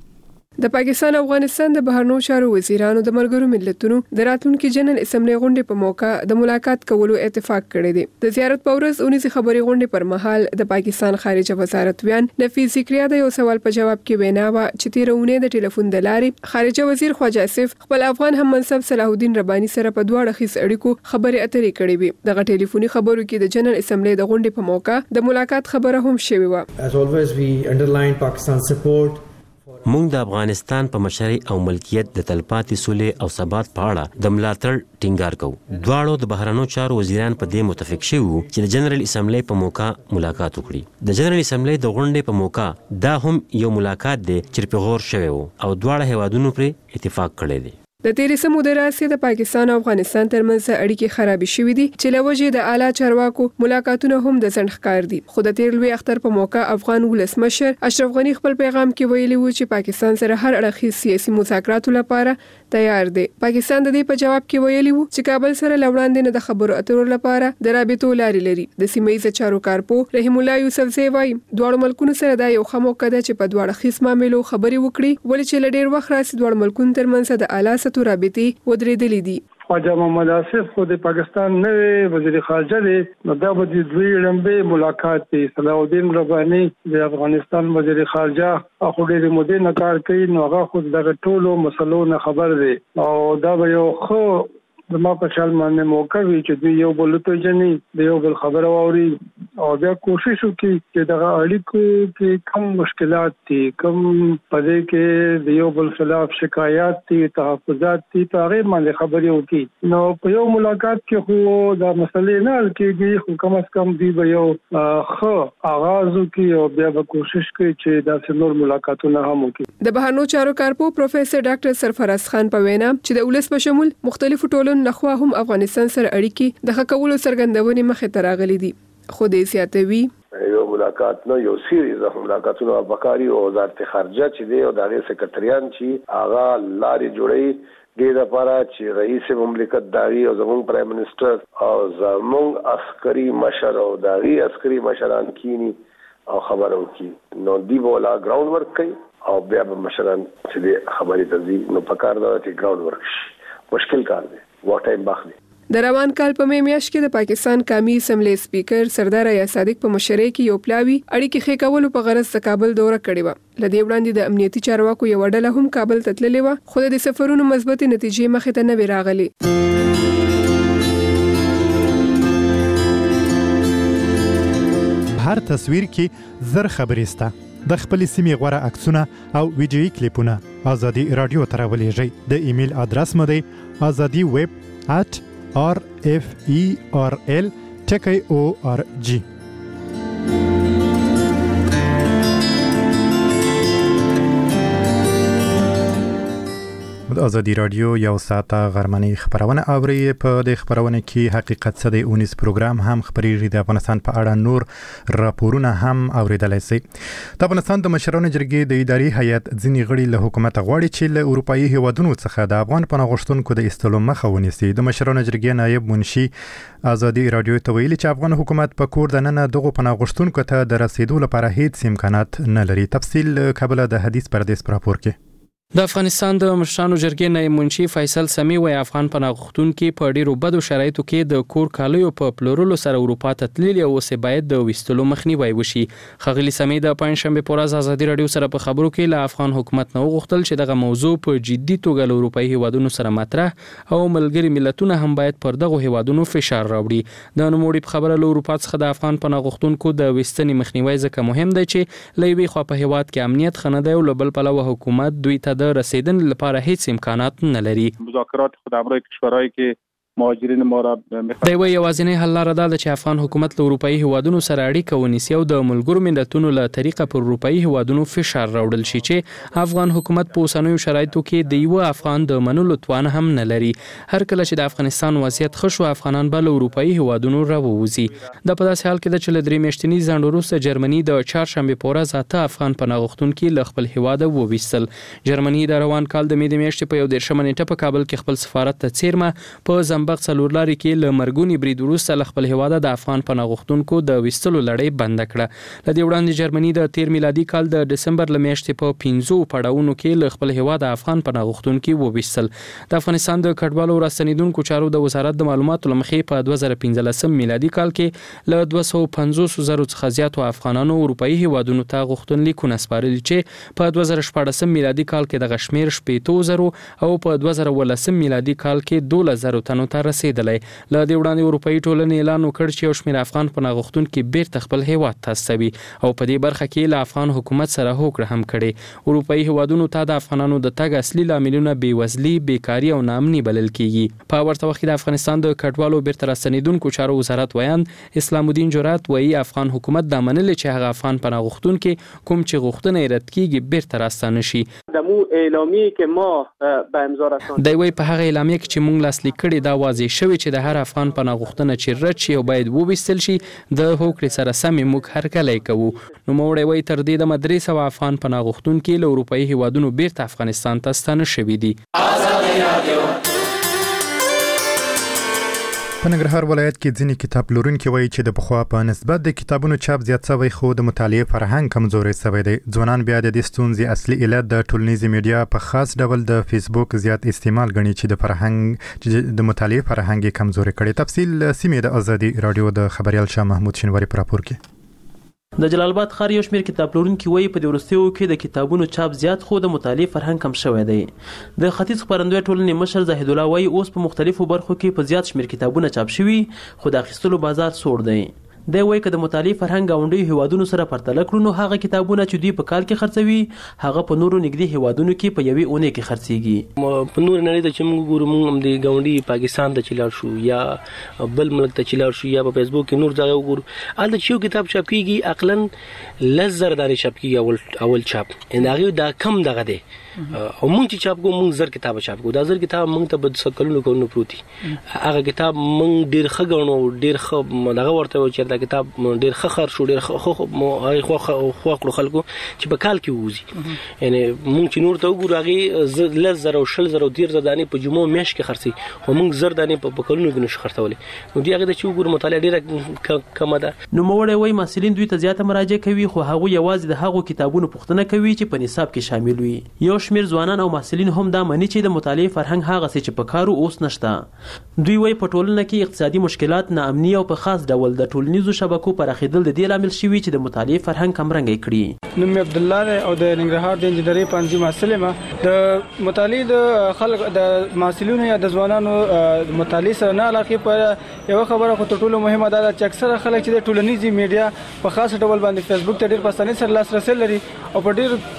د پاکستان او افغانستان د بهرنیو چارو وزیرانو د ملګرو ملتونو د راتلونکي جنرال اسمبلی غونډې په موقع د ملاقات کولو اتفاق کړی دی. د زیارت په ورځ اونیزي خبري غونډې پر مهال د پاکستان خارجه وزارت ویان نفیس ذکریا د یو سوال په جواب کې وینا وا چې تیرونه د ټلیفون د لارې خارجه وزیر خواجه اسف خپل افغان هم منصب صلاح الدین رباني سره په دوه اړخیز اړیکو خبري اترې کړې وي. دغه ټلیفوني خبرو کې د جنرال اسمبلی د غونډې په موقع د ملاقات خبره هم شوې و. As always we underline Pakistan's support. موږ د افغانستان په مشرۍ او ملکیت د تلپاتې سولې او ثبات په اړه د ملاتړ ټینګار کوو. دواړو د بهرنیو چارو وزیران په دې متفق شوي وو چې د جنرال اسمبلی په موقع ملاقات وکړي. د جنرال اسمبلی د غونډې په موقع دا هم یو ملاقات دی چې په غور شوی وو او دواړه هیوادونو پرې اتفاق کړی دی. د تیرې سمو د راسي د پاکستان او افغانستان ترمنځ اړیکې خرابې شوې دي چې لوجه د اعلی چارواکو ملاقاتونه هم د ځنډ ښکار دي. خو د تیر لوی اختر په موقع افغان ولسمشر اشرف غنی خپل پیغام کې ویلي وو چې پاکستان سره هر اړخیز سیاسي مذاکراتو لپاره تیار دی. پاکستان د دې په جواب کې ویلي وو چې کابل سره لوړاندې نه د خبرو اترو لپاره د رابطو لارې لري. د سیمایي چارو کارپو رحیم الله یوسف زی وايي دوه ملکونو سره دا یو ښه موقع ده چې په دوه اړخیز معاملو خبري وکړي ولې چې لډیر وخت راسي دوه ملکونو ترمنځ د اعلی سطحو رابطې ودرېدلې دي. خواجه محمد آصف خو د پاکستان نوې وزیر خارجه دی نو دا به د دوی لمبه ملاقات دی. صلاح الدین رباني د افغانستان وزیر خارجه خو ډېر مودې نه کار کوي نو هغه خو دغه ټولو مسلو نه خبر دی او دا به یو خو د ما په خیال باندې موقع وي چې دوی یو بل ته جنې د یو بل خبره واوري او بیا کوشش وکړي چې دغه اړیکو کې کم مشکلات دي کم پدې کې د یو بل خلاف شکایات دي تحفظات دي په هغه باندې خبرې وکړي. نو په یو ملاقات کې خو دا مسلې نه حل کېږي خو کم از کم دی به یو ښه آغاز وکړي او بیا به کوشش کوي چې دا نور ملاقاتونه هم وکړي. د بهرنیو چارو کارپو پروفیسور ډاکټر سرفراز خان په وینا چې د ولس په شمول مختلفو ټولنو لخوا هم افغانستان سره اړیکې د ښه کولو څرګندونې مخې ته راغلي دي. خو د زیاتوي یو ملاقات نه یو سیریز د ملاقاتونو بکاری او وزارت خارجه چې دی او دغه سکرټریان چې هغه لارې جوړي د لپاره چې رئیس مملکت داغي او زموږ پرایم منسٹر او زموږ عسکري مشر او داغي عسکري مشران کینی او خبرو کی نو دی بولا ګراوند ورک کوي او بیا به مشران چې خبرې تزي نو پکار دا چې ګراوند ورک شي. مشکل کار دی وخت ټایم باخلي. د روان کال په میاشت کې د پاکستان قومي اسمبلی سپیکر سردار یا صادق په مشرۍ کې یو پلاوی اړیکې ښه کولو په غرض د کابل دوره کړې و. لدې وړاندې د امنیتي چارواکو یو ډله هم کابل ته تللې و خو د سفرونو مثبت نتیجې مخې ته نه وی راغلي. هر تصویر کې زر خبرې سته. د خپل سیمې غوړه عکسونه او ویډیويي کلیپونه ازادي رادیو ته راولېږئ. د ایمیل ادرس مو دی azadi@refерl.org. د ازادي رادیو یو ساعته غرمنۍ خبرونه اوري. په دې خبرونه کې حقیقت څه دی اونیس پروګرام هم خبريږي. د افغانستان په اړه نور راپورونه هم اوریدلای شي. د افغانستان د مشرانو جرګې د اداري هیئت ځینې غړي له حکومت غواړي چې له اروپאי هیوادونو څخه د افغان پناه غوښتونکو د استلو مخه ونیسي. د مشرانو جرګې نائب منشي ازادي رادیو ته ویلي چې افغان حکومت په کور دننه دغه پناه غوښتونکو ته د رسیدو لپاره هیڅ امکانات نه لري. تفصیل کابل د حدیث پردیس راپور کې. د افغانستان د مشرانو جرګې نائب منشي فیصل سمي وايي افغان پناه غوښتونکي په ډیرو بدو شرایطو کې د کور کالیو په پلورلو سره اروپا ته تللي او اوس باید د وستلو مخنیوي وشي. خغلی سمي د پنځشنبه پر ورځ ازادي رادیو سره په خبرو کې له افغان حکومت نه وغوښتل چې دغه موضوع په جدي توګه له اروپאי هیوادونو سره مطرح او ملګري ملتونه هم باید پر دغه هیوادونو فشار راوړي. د نوموړي په خبره له اروپا څخه د افغان پناه غوښتونکو د وستنې مخنیوي ځکه مهم دی چې له یوې خوا په هیواد کې امنیت خنه دی او له بل پلوه حکومت دوی ته د رسیدنې لپاره هیڅ امکانات نه لري. مذاکرات خود همراه کشورهایی که مهاجرین ما را د یوازینی حل لاره ده چې افغان حکومت له اروپאי هیوادونو سره اړیکه ونیسي او د ملګرو ملتونو له طریقه پر اروپאי هیوادونو فشار راوړل شي چې افغان حکومت په اوسنیو شرایطو کې د یو افغان د منلو توان هم نه لري. هر کله چې د افغانستان وضعیت ښه شو افغانان به له اروپאי هیوادونو راووځي. د په داسې حال کې د چې له 3 میاشتني ځنډ وروسته جرمني د چهارشنبې په ورځ 8 افغان پناه غوښتونکي له خپل هیواده وویستل. جرمني د روان کال د میاشتې په 11 نیټه په کابل کې خپل سفارت ته څیرمه په زنبق څلورلارې کې له مرګوني برید وروسته له خپل هیواده د افغان پناه غوښتونکو د ویستلو لړۍ بند کړه. له دې وړاندې جرمني د 13 میلادي کال د دسمبر له میاشتې په 15 پړاوونو کې له خپل هیواده افغان پناه غوښتونکي وویستل. د افغانستان د کډوالو راستنیدونکو چارو د وزارت د معلوماتو لمخې په 2015 میلادي کال کې له 250 زره څخه زیاتو افغانانو اروپאי هیوادونو ته غوښتنلیکونه سپارلي چې په 2014 میلادي کال کې د غشمیر 15 زره او په 2018 میلادي کال کې 12,000 تنو ته رسیدلی. له دې وړاندې اروپאי ټولنې اعلان وکړ چې یو شمېر افغان پناه غوښتونکي بیرته خپل هیواد ته استوي او په دې برخه کې له افغان حکومت سره هوکړه هم کړې. اروپאי هیوادونو ته د افغانانو د تګ اصلي لاملونه بېوزلي، بیکاري او ناامني بلل کیږي. په ورته وخت کې د افغانستان د کډوالو بیرته راستنیدونکو چارو وزارت ویان اسلام الدین جرات وایي افغان حکومت دا منلې چې هغه افغان پناه غوښتونکي کوم چې غوښتنه یې رد کیږي بیرته راستانه شي. د مو اعلامیه کې ما به امضا رساندم دی وایي په هغه اعلامیه کې چې موږ لاسلیک کړي دا واضح شوی چې د هر افغان پناه غوښتنه چې رد شي او باید وویستل شي د هوکړې سره سم موږ هرکلی کوو. نوموړی وایي تر دې دمه 300 افغان پناه غوښتونکي له اروپאי هیوادونو بیرته افغانستان ته ستانه شوي دي. په ننګرهار ولایت کې ځینې کتاب پلورونکي وایي چې د پخوا په نسبت د کتابونو چاپ زیات شوی خو د مطالعې فرهنګ کمزوری شوی دی. ځوانان بیا د دې ستونزې اصلي علت د ټولنیزې میډیا په خاص ډول د فیسبوک زیات استعمال ګڼي چې د مطالعې فرهنګ یې کمزوری کړي. تفصیل سیمې د ازادي رادیو د خبریال شاه محمود شینواری په راپور کې. د جلال آباد ښار یو شمېر کتاب پلورونکي وایي په دې وروستیو کې د کتابونو چاپ زیات خو د مطالعې فرهنګ کم شوی دی. د ختیځ خپرندوی ټولنې مشر زاهد الله وایي اوس په مختلفو برخو کې په زیات شمېر کتابونه چاپ شوي خو د اخیستلو بازار سوړ دی. دی وایي که د مطالعې فرهنګ ګاونډیو هیوادونو سره پرتله کړو نو هغه کتابونه چې دوی په کال کې خرڅوي هغه په نورو نږدې هیوادونو کې په یوې اونۍ کې خرڅېږي. په نور نړۍ ته چې موږ ګورو موږ هم د ګاونډي پاکستان ته چې لاړ شو یا بل ملک ته چې لاړ شو یا په فیسبوک کې نور ځای وګورو هلته چې یو کتاب چاپ کېږي اقلاً 10,000 دانې چاپ کېږي اول چاپ هغې دا کم دغه دی او موږ چې چاپ کوو موږ 1000 کتاب چاپ کوو. دا 1000 کتاب موږ ته به کلونو کلونو پروت دي. هغه کتاب موږ ډېر ښه ګڼو ډېر ښه دغه ورته وایو چې دا کتاب ډېر ښه خر شو ډېر ښه خوا کړو خلکو چې په کال کې ووځي. یعنې موږ چې نور ته وګورو هغې 10,000 او 20,000 او 13,000 دانې په جمعو میاشت کې خرڅوي خو موږ 1000 دانې په کلونو کې نشو خرڅولی. نو دې هغې ته چې وګورو مطالعه ډېره کمه ده. نوموړی وایي محصلین دوی ته زیاته مراجعه کوي خو هغوی یوازې د هغو کتابونو پوښتنه کوي چې په نصاب کې شامل وي. یو شمېر ځوانان او محصلین هم دا مني چې د مطالعې فرهنګ هغسې چې په کارو اوس نشته. دوی وایي په ټولنه کې اقتصادي مشکلات، ناامني او په خاص ډول د ټولنیزو شبکو پراخېدل د دې لامل شوي چې د مطالعې فرهنګ کمرنګی کړي. نوم مې عبدالله دی او د ننګرهار د انجینرۍ پوهنځي محصل یم. د مطالعې د خلک د محصلینو یا د ځوانانو مطالعې سره نه علاقې په یوه خبره خو تر ټولو مهمه دا ده چې اکثره خلک چې د ټولنیزې میډیا په خاص ډول باندې فیسبوک ته ډېر په اسانۍ سره لاسرسی لري او په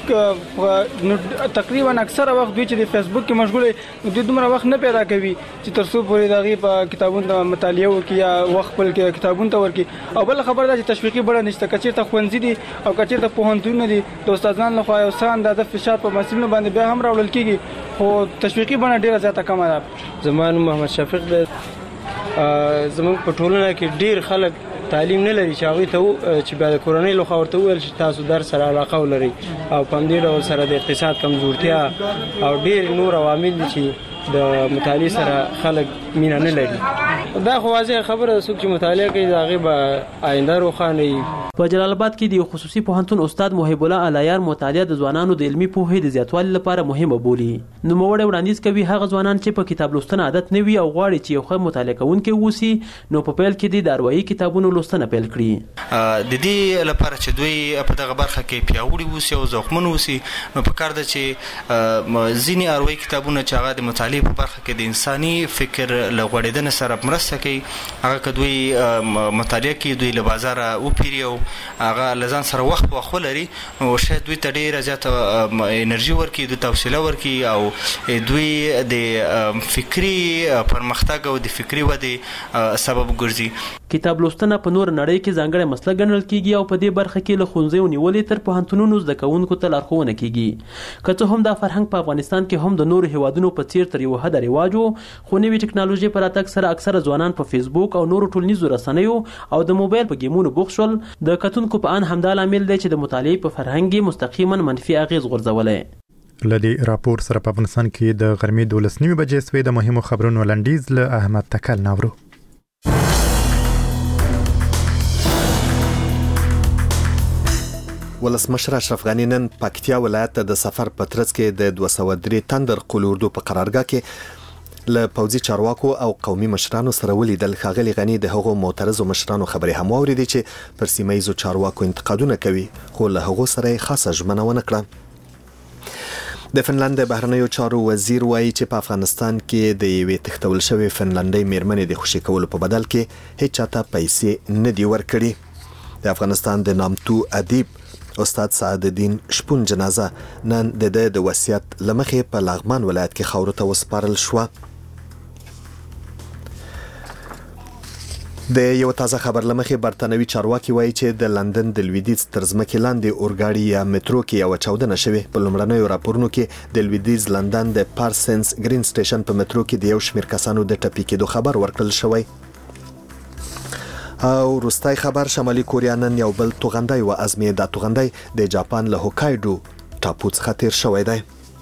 ډېر تقریبا اکثره وخت دوی چې د فیسبوک کې مشغول دوی دومره وخت نه پیدا کوي چې تر څو پورې د هغې په کتابونو ته مطالعه وکړي یا وخت خپل کتابونو ته ورکړي. او بله خبره ده چې تشویقي بڼه نشته. که چېرته ښوونځي دي او که چېرته پوهنتونونه دي د استادانو لخوا یو څه اندازه فشار په محصلینو باندې بیا هم راوړل کېږي خو تشویقي بڼه ډېره زیاته کمه ده. زما نوم محمد شفیق دی. زموږ په ټولنه کې ډېر خلک تعلیم نه لري چې هغوی ته چې بیا د کورنۍ لخوا ورته وویل چې تاسو درس سره علاقه ولرئ او په همدې ډول سره د اقتصاد کمزورتیا او ډېر نور عوامل دي چې د مطالعې سره خلک مینه نه لري. دا خو واضح خبره ده څوک چې مطالعه کوي د هغې به آینده روښانه وي. په جلال آباد کې د یو خصوصي پوهنتون استاد محب الله علایار مطالعه د ځوانانو د علمي پوهې د زیاتوالي لپاره مهمه بولي. نوموړی وړاندیز کوي هغه ځوانان چې په کتاب لوستنه عادت نه وي او غواړي چې یو ښه مطالعه کوونکی واوسي نو په پیل کې د اروايي کتابونو لوستنه پیل کړي. د دې لپاره چې دوی په دغه برخه کې پیاوړي واوسي او ځواکمن واوسي نو پکار ده چې ځینې اروايي کتابونه چې هغه د مطالعې په برخه کې د انساني فکر له غوړېدنې سره مرسته مرسته کوي هغه کدوې مطالعه کوي دوی له بازار او پیری او هغه لزان سره وخت ولري او شاید دوی ته ډیره زیاته انرژي ورکړي دوی ته حوصله ورکړي او دوی د فکری پرمختګ او د فکری ودې سبب ګرځي. کتاب لوستنه په نور نړۍ کې ځانګړی مسله ګڼل کیږي او په دې برخه کې له ښوونځیو نیولې تر پوهنتونونو زده کوونکو ته لارښوونه کیږي. که څه هم دا فرهنګ په افغانستان کې هم د نورو هیوادونو په څیر تر یو حده رواج و، خو نوې ټکنالوژي په راتګ سره اکثره ځوانان په فیسبوک او نورو ټولنیزو رسنیو او د موبایل په ګیمونو بوخت شول. د کتونکو په ان همدا لامل دی چې د مطالعې په فرهنګ مستقیما منفي اغیز غورځولی. لدی راپور سره په افغانستان کې د غرمې 12:30 بجې سوی د مهمو خبرونو لنډیز له احمد تکل ناورو. ولسمشر اشرف غنی نن پکتیا ولایت ته د سفر په ترڅ کې د 203 تندر قلوردو په قرارګاه کې له پوځي چارواکو او قومي مشرانو سره ولیدل. ښاغلي غنی د هغو معترضو مشرانو خبرې هم واورېدې چې پر سیمه‌ییزو چارواکو انتقادونه کوي، خو له هغو سره یې خاصه ژمنه ونه کړه. د فنلند د بهرنیو چارو وزیر وایي چې په افغانستان کې د یوې تښتول شوې فنلندۍ میرمنې د خوشي کولو په بدل کې هیڅ چاته پیسې نه دي ورکړي. د افغانستان د نامتو ادیب استاد سعد الدین شپون جنازه نن د وصیت لمخې په لغمان ولایت کې خاورو ته وسپارل شو. د یو تازه خبر لمخې برتانوي چارواکي وایي چې د لندن د لویدیځ تر ځمکې لاندې اورګاډي یا مترو کې یو چاودنه شوې. په لومړنیو راپورونو کې د لویدیځ لندن د پارسنس گرین سټیشن په مترو کې د یو شمېر کسانو د ټپي کېدو خبر ورکړل شوی. او وروستی خبر شمالي کوریا نن یو بل توغندی و ازمې د توغندی د جاپان له هوکایډو ټاپو څخه تیر شوی دی.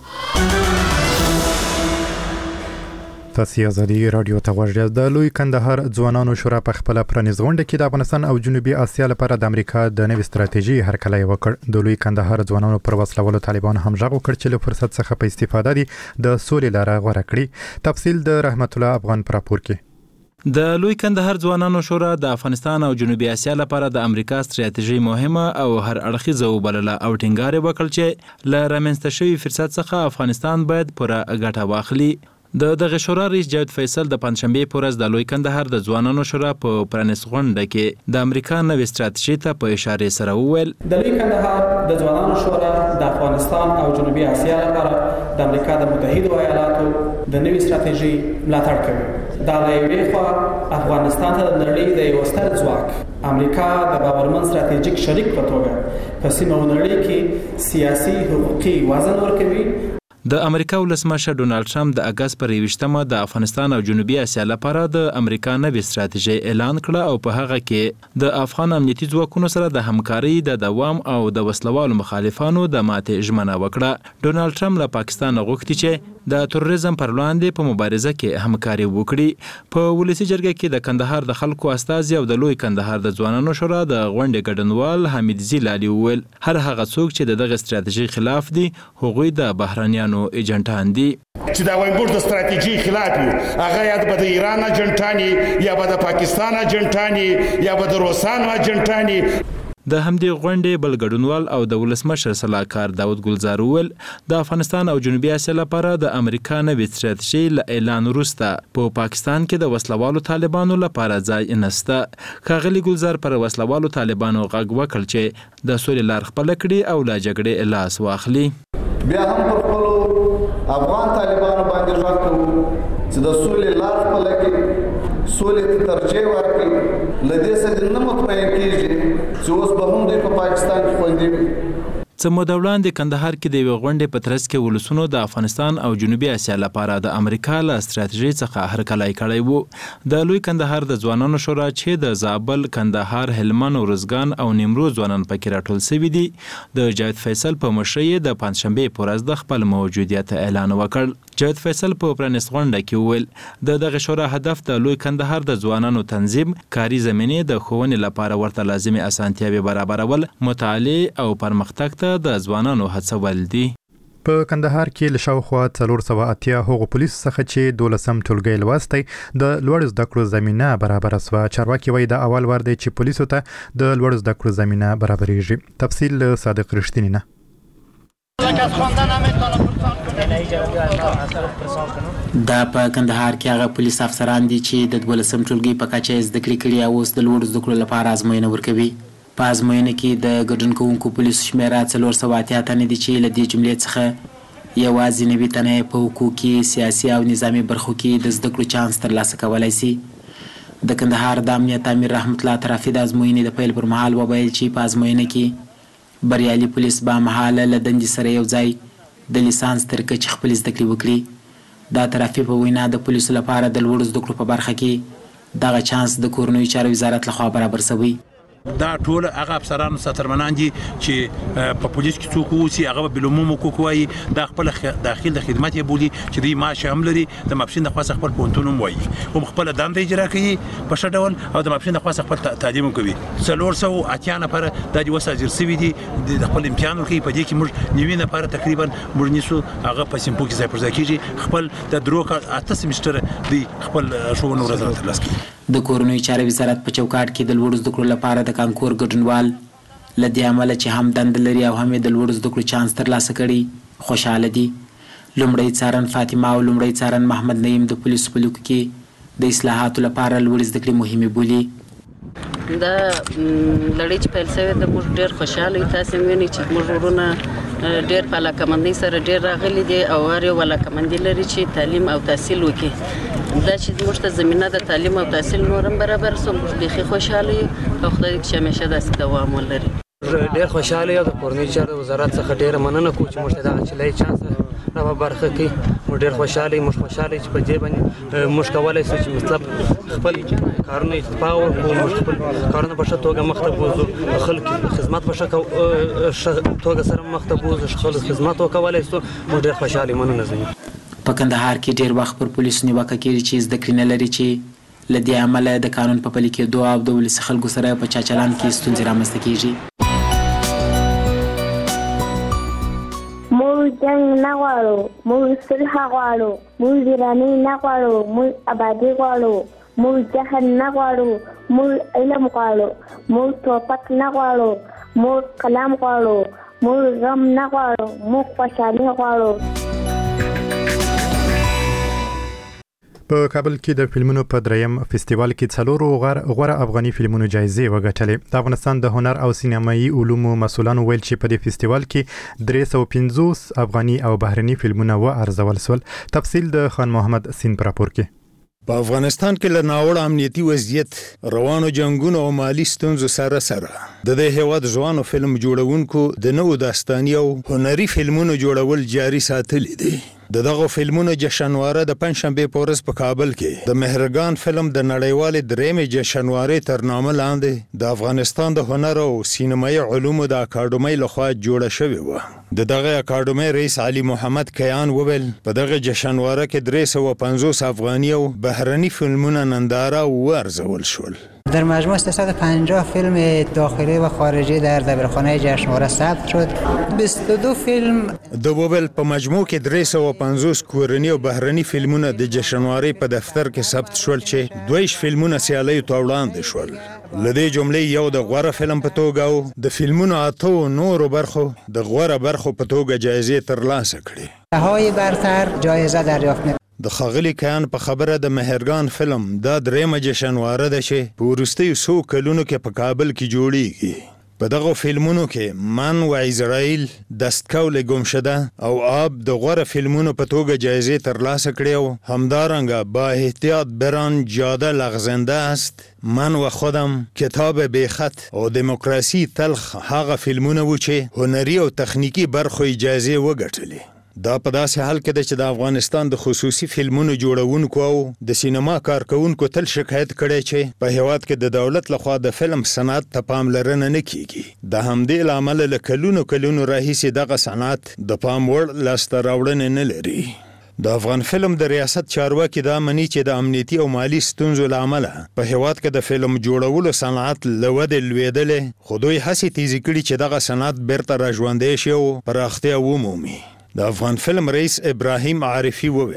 تاسو ازادي رادیو ته غوږ د لوی کندهار ځوانانو شورا په خپل پرانیز غونډه کې د افغانستان او جنوبي اسیا لپاره د امریکا د نوې ستراتیژي هرکلی وکړ. د لوی کندهار ځوانانو پر وسلوالو طالبان هم ژغ وکړ چې له فرصت څخه په استفاده دي د سولې لاره غوره کړي. تفصیل د رحمت الله افغان پر راپور کې. د لوی کندهار ځوانانو شورا د افغانستان او جنوبي اسیا لپاره د امریکا ستراتیژي مهمه او هر اړخیزه وبلله او ټینګار وکړ چې له رامنځته شوي فرصت څخه افغانستان باید پوره ګټه واخلي. دغه شورا رئیس جاوید فیصل د پنځشنبه په ورځ د لوی کندهار د ځوانانو شورا په پرانیز غونډه کې د امریکا نوې ستراتیژي ته په اشاره سره وویل د لوی کندهار د ځوانانو شورا د افغانستان او جنوبي اسیا لپاره د امریکا د متحده ایالاتو د نوې ستراتیژي ملاتړ کوي. دا له یوې خوا افغانستان ته د نړۍ د یو ستر ځواک امریکا د باورمن ستراتیژیک شریک په توګه په سیمه نړۍ کې سیاسي حقوقي وزن ورکوي. د امریکا ولسمشر ډونالد ټرمپ د اگست پر 28مه د افغانستان او جنوبي اسیا لپاره د امریکا نوې ستراتیژي اعلان کړه او په هغه کې د افغان امنیتي ځواکونو سره د همکارۍ د دوام او د وسلوالو مخالفانو د ماتې ژمنه وکړه. ډونالد ټرمپ له پاکستان غوښتي چې د تروریزم پر وړاندې په مبارزه کې همکاري وکړي. په ولسی جرګه کې د کندهار د خلکو استازي او د لوی کندهار د ځوانانو شورا د غونډې ګډونوال حمید زیلالي وویل هر هغه څوک چې دغه ستراتیژي خلاف دي هغوی د بهرانيانو ایجنټان دي. چې دا وایي د ستراتیژي خلاف یو هغه یا به د ایران ایجنټانی یا به د پاکستان ایجنټانی یا به د روسانو ایجنټانی. د همدې غونډې بل ګډونوال او د ولسمشر صلاحکار داود ګلزار وویل د افغانستان او جنوبي اسیا لپاره د امریکا نوې ستراتیژي له اعلان وروسته په پاکستان کې د وسلوالو طالبانو لپاره ځای نشته. ښاغلي ګلزار پر وسلوالو طالبانو غږ وکړ چې د سولې لار خپله کړي او له جګړې لاس واخلي. بیا هم پر خپلو افغان طالبانو باندې غږ کوو چې د سولې لار خپله کړي، سولې ته ترجیح ورکړي. له دې سره نه مطمئن کېږي چې اوس به هم دوی په پاکستان کې خوندي وي. څه موده وړاندې کندهار کې د یوې غونډې په ترڅ کې ولسونو د افغانستان او جنوبي اسیا لپاره د امریکا له ستراتیژۍ څخه هرکلی کړی و. د لوی کندهار د ځوانانو شورا چې د زابل، کندهار، هلمند، ارزګان او نیمروز ځوانان پکې راټول شوي دي د جاوید فیصل په مشرۍ د پنځشنبې په ورځ د خپل موجودیت اعلان وکړ. جاوید فیصل په پرانیست غونډه کې وویل دغه شورا هدف د لوی کندهار د ځوانانو تنظیم، کاري زمینې د ښوونې لپاره ورته لازمي اسانتیاوې برابرول، مطالعې او پرمختګ ته د ځوانانو هڅول دي. په کندهار کې له شاوخوا 480 هغو پولیسو څخه چې 12م ټولګی لوستی د لوړ زده کړو زمینه برابره سوه. چارواکي وایي د اول وار دی چې پولیسو ته د لوړ زده کړو زمینه برابریږي. تفصیل صادق رښتینی نه. دا په کندهار کې هغه پولیس افسران دي چې د 12 ټولګي په کچه زده کړې کړي او اوس د لوړو زده کړو لپاره ازموینه ورکوي. په ازموینه کې د ګډون کوونکو پولیسو شمیره 480 تنې دي چې له دې جملې څخه یوازې 90 تنې په حقوقي، سیاسي او نظامي برخو کې د زده کړو چانس ترلاسه کولی شي. د کندهار د امنیت امیر رحمت الله طرفي د ازموینې د پیل پر مهال وویل چې په ازموینه کې بریالي پولیس به مهاله له دندې سره یو ځای د لیسانس تر کچې خپلې زده کړې وکړي. دا طرفي په وینا د پولیسو لپاره د لوړو زده کړو په برخه کې دغه چانس د کورنیو چارو وزارت لخوا برابر شوی. دا ټول هغه افسران ساترمنان دي چې په پولیس کې څوک اوسي هغه بلوموم کوک وایي دا خپل داخل د خدمت یې بولي چې دوی معاش هم لري د ماپښین د خاص خپل پونتون هم وایي هم خپل دنده اجرا کوي په ښه ډول او د ماپښین د خاص خپل تعلیم کوي. 480 نفر د وساجر سوي دي د خپل امتحان کوي. په دې کې موږ 90 نفر تقریبا موږ نیسو هغه په سیمپو کې ځای پر ځای کیږي خپل د دروک 8 سمستر دی خپل شوونه ورځ ترلاسه کوي. د کورنیو چارو وزارت په چوکاټ کې د لوړو زده کړو لپاره د کانکور ګډونوال له دې امله چې هم دنده لري او هم د لوړو زده کړو چانس ترلاسه کړي خوشحاله دي. لومړی څارن فاطمه او لومړی څارن محمد نعیم د پولیسو په لیکو کې د اصلاحاتو لپاره لوړې زده کړې مهمې بولي. دا لړۍ چې پیل شوې ده موږ ډېر خوشحاله یو. تاسې وینئ چې زموږ وروڼه ډېر په علاقمندۍ سره ډېر راغلي دي او هر یو علاقمندي لري چې تعلیم او تحصیل وکړي. دا چې موږ ته زمینه د تعلیم او تحصیل نور هم برابر سو موږ بیخي خوشحاله یو او خدای دې چې همیشه داسې دوام ولري. ډېر خوشحاله یو. د کورنیو چارو وزارت څخه ډېره مننه کوم چې موږ ته دغه چلای چانس را برخه کوي. موږ ډېر خوشحاله یو. موږ خوشحاله چې په دې باندې موږ کولای شو چې مطلب خپل کارونه اتفاق وکړو. موږ خپل کارونه په ښه توګه مخته بوځو. خلک خدمت په ښه توګه سره مخته بوځو. خپل خدمت وکولای شو. موږ ډېر خوشحاله مننه زموږ. په کندهار کې ډیر وخت پر پولیسو نیوکه کېږي چې زده کړې نه لري چې له دې امله د قانون په پلي کېدو او د ولسي خلکو سره په چاچلان کې ستونزې رامنځته کېږي. موږ جنګ نه غواړو، موږ صلح غواړو، موږ ویرانۍ نه غواړو، موږ ابادي غواړو، موږ جهل نه غواړو، موږ علم غواړو، موږ توپک نه غواړو، موږ قلم غواړو، موږ غم نه غواړو، موږ خوشحالي غواړو. په کابل کې د فلمونو په دریم فستیوال کې 4 غوره افغاني فلمونو جایزې وګټلې. د افغانستان د هنر او سینمایي علومو مسولانو ویل چې په دې فستیوال کې 350 افغاني او بهرني فلمونه وارزول شول. تفصیل د خان محمد سین پر راپور کې. په افغانستان کې له ناوړه امنیتي وضعیت، روانو جنگونو او مالی ستونزو سره د دې هیواد ځوانو فلم جوړونکو د نوو داستاني او هنري فلمونو جوړول جاري ساتلي دي. دغه فلمونو جشنواره د پنځشنبه په ورځ په کابل کې د مهرګان فلم د نړیوال درېمې جشنواره تر نامه لاندې د افغانستان د هنر او سینمایي علومو د اکاډمۍ لخوا جوړه شوې و. دغه اکاډمۍ رئیس علي محمد کیان وویل په دغه جشنواره کې 350 افغاني او بهرني فلمونه ننداره وارزول شول. در مجموع 350 فیلم داخلی و خارجی در دبیرخانه جشنواره ثبت شد. 22 فیلم د وویل په مجموع کې 350 کورنی او بهرني فلمونه د جشنواره په دفتر کې ثبت شول چې 2 فلمونه سیالي ته وړاندې شول. لدې جملې یو د غوره فلم په توګه او د فلمونو 8 نورو برخو د غوره برخو په توګه جایزې ترلاسه کړې. های برتر جایزه دریافت می‌کنند. د خغلی کیان په خبره د مهرګان فلم دا درېمه جشنواره ده چې په وروستیو 100 کلونو کې په کابل کې جوړیږي. په دغه فلمونو کې من و اسرائیل، دستکول گمشده او آب د غوره فلمونو په توګه جایزې ترلاسه کړې او همدارنګه با احتیاط بران جاده لغزنده است، من و خودم، کتاب بیخط او دموکراسی تلخ هغه فلمونه و چې هنري او تخنیکی برخو اجازه وګټلې. دا په داسې حال کې ده چې د افغانستان د خصوصي فلمونو جوړونکو او د سینما کارکونکو تل شکایت کړی چې په هیواد کې د دولت لخوا د فلم صنعت ته پاملرنه نه کیږي. د همدې له امله له کلونو راهیسې دغه صنعت د پام وړ لاسته راوړنې نه لري. د افغان فلم د ریاست چارواکي دا مني چې د امنیتي او مالی ستونزو له امله په هیواد کې د فلم جوړولو صنعت له ودې لوېدلې، خو دوی هڅې تیزې کړي چې دغه صنعت بیرته راژوندی شي او پراختیا ومومي. د افغان فلم رئیس ابراهیم عارفی وویل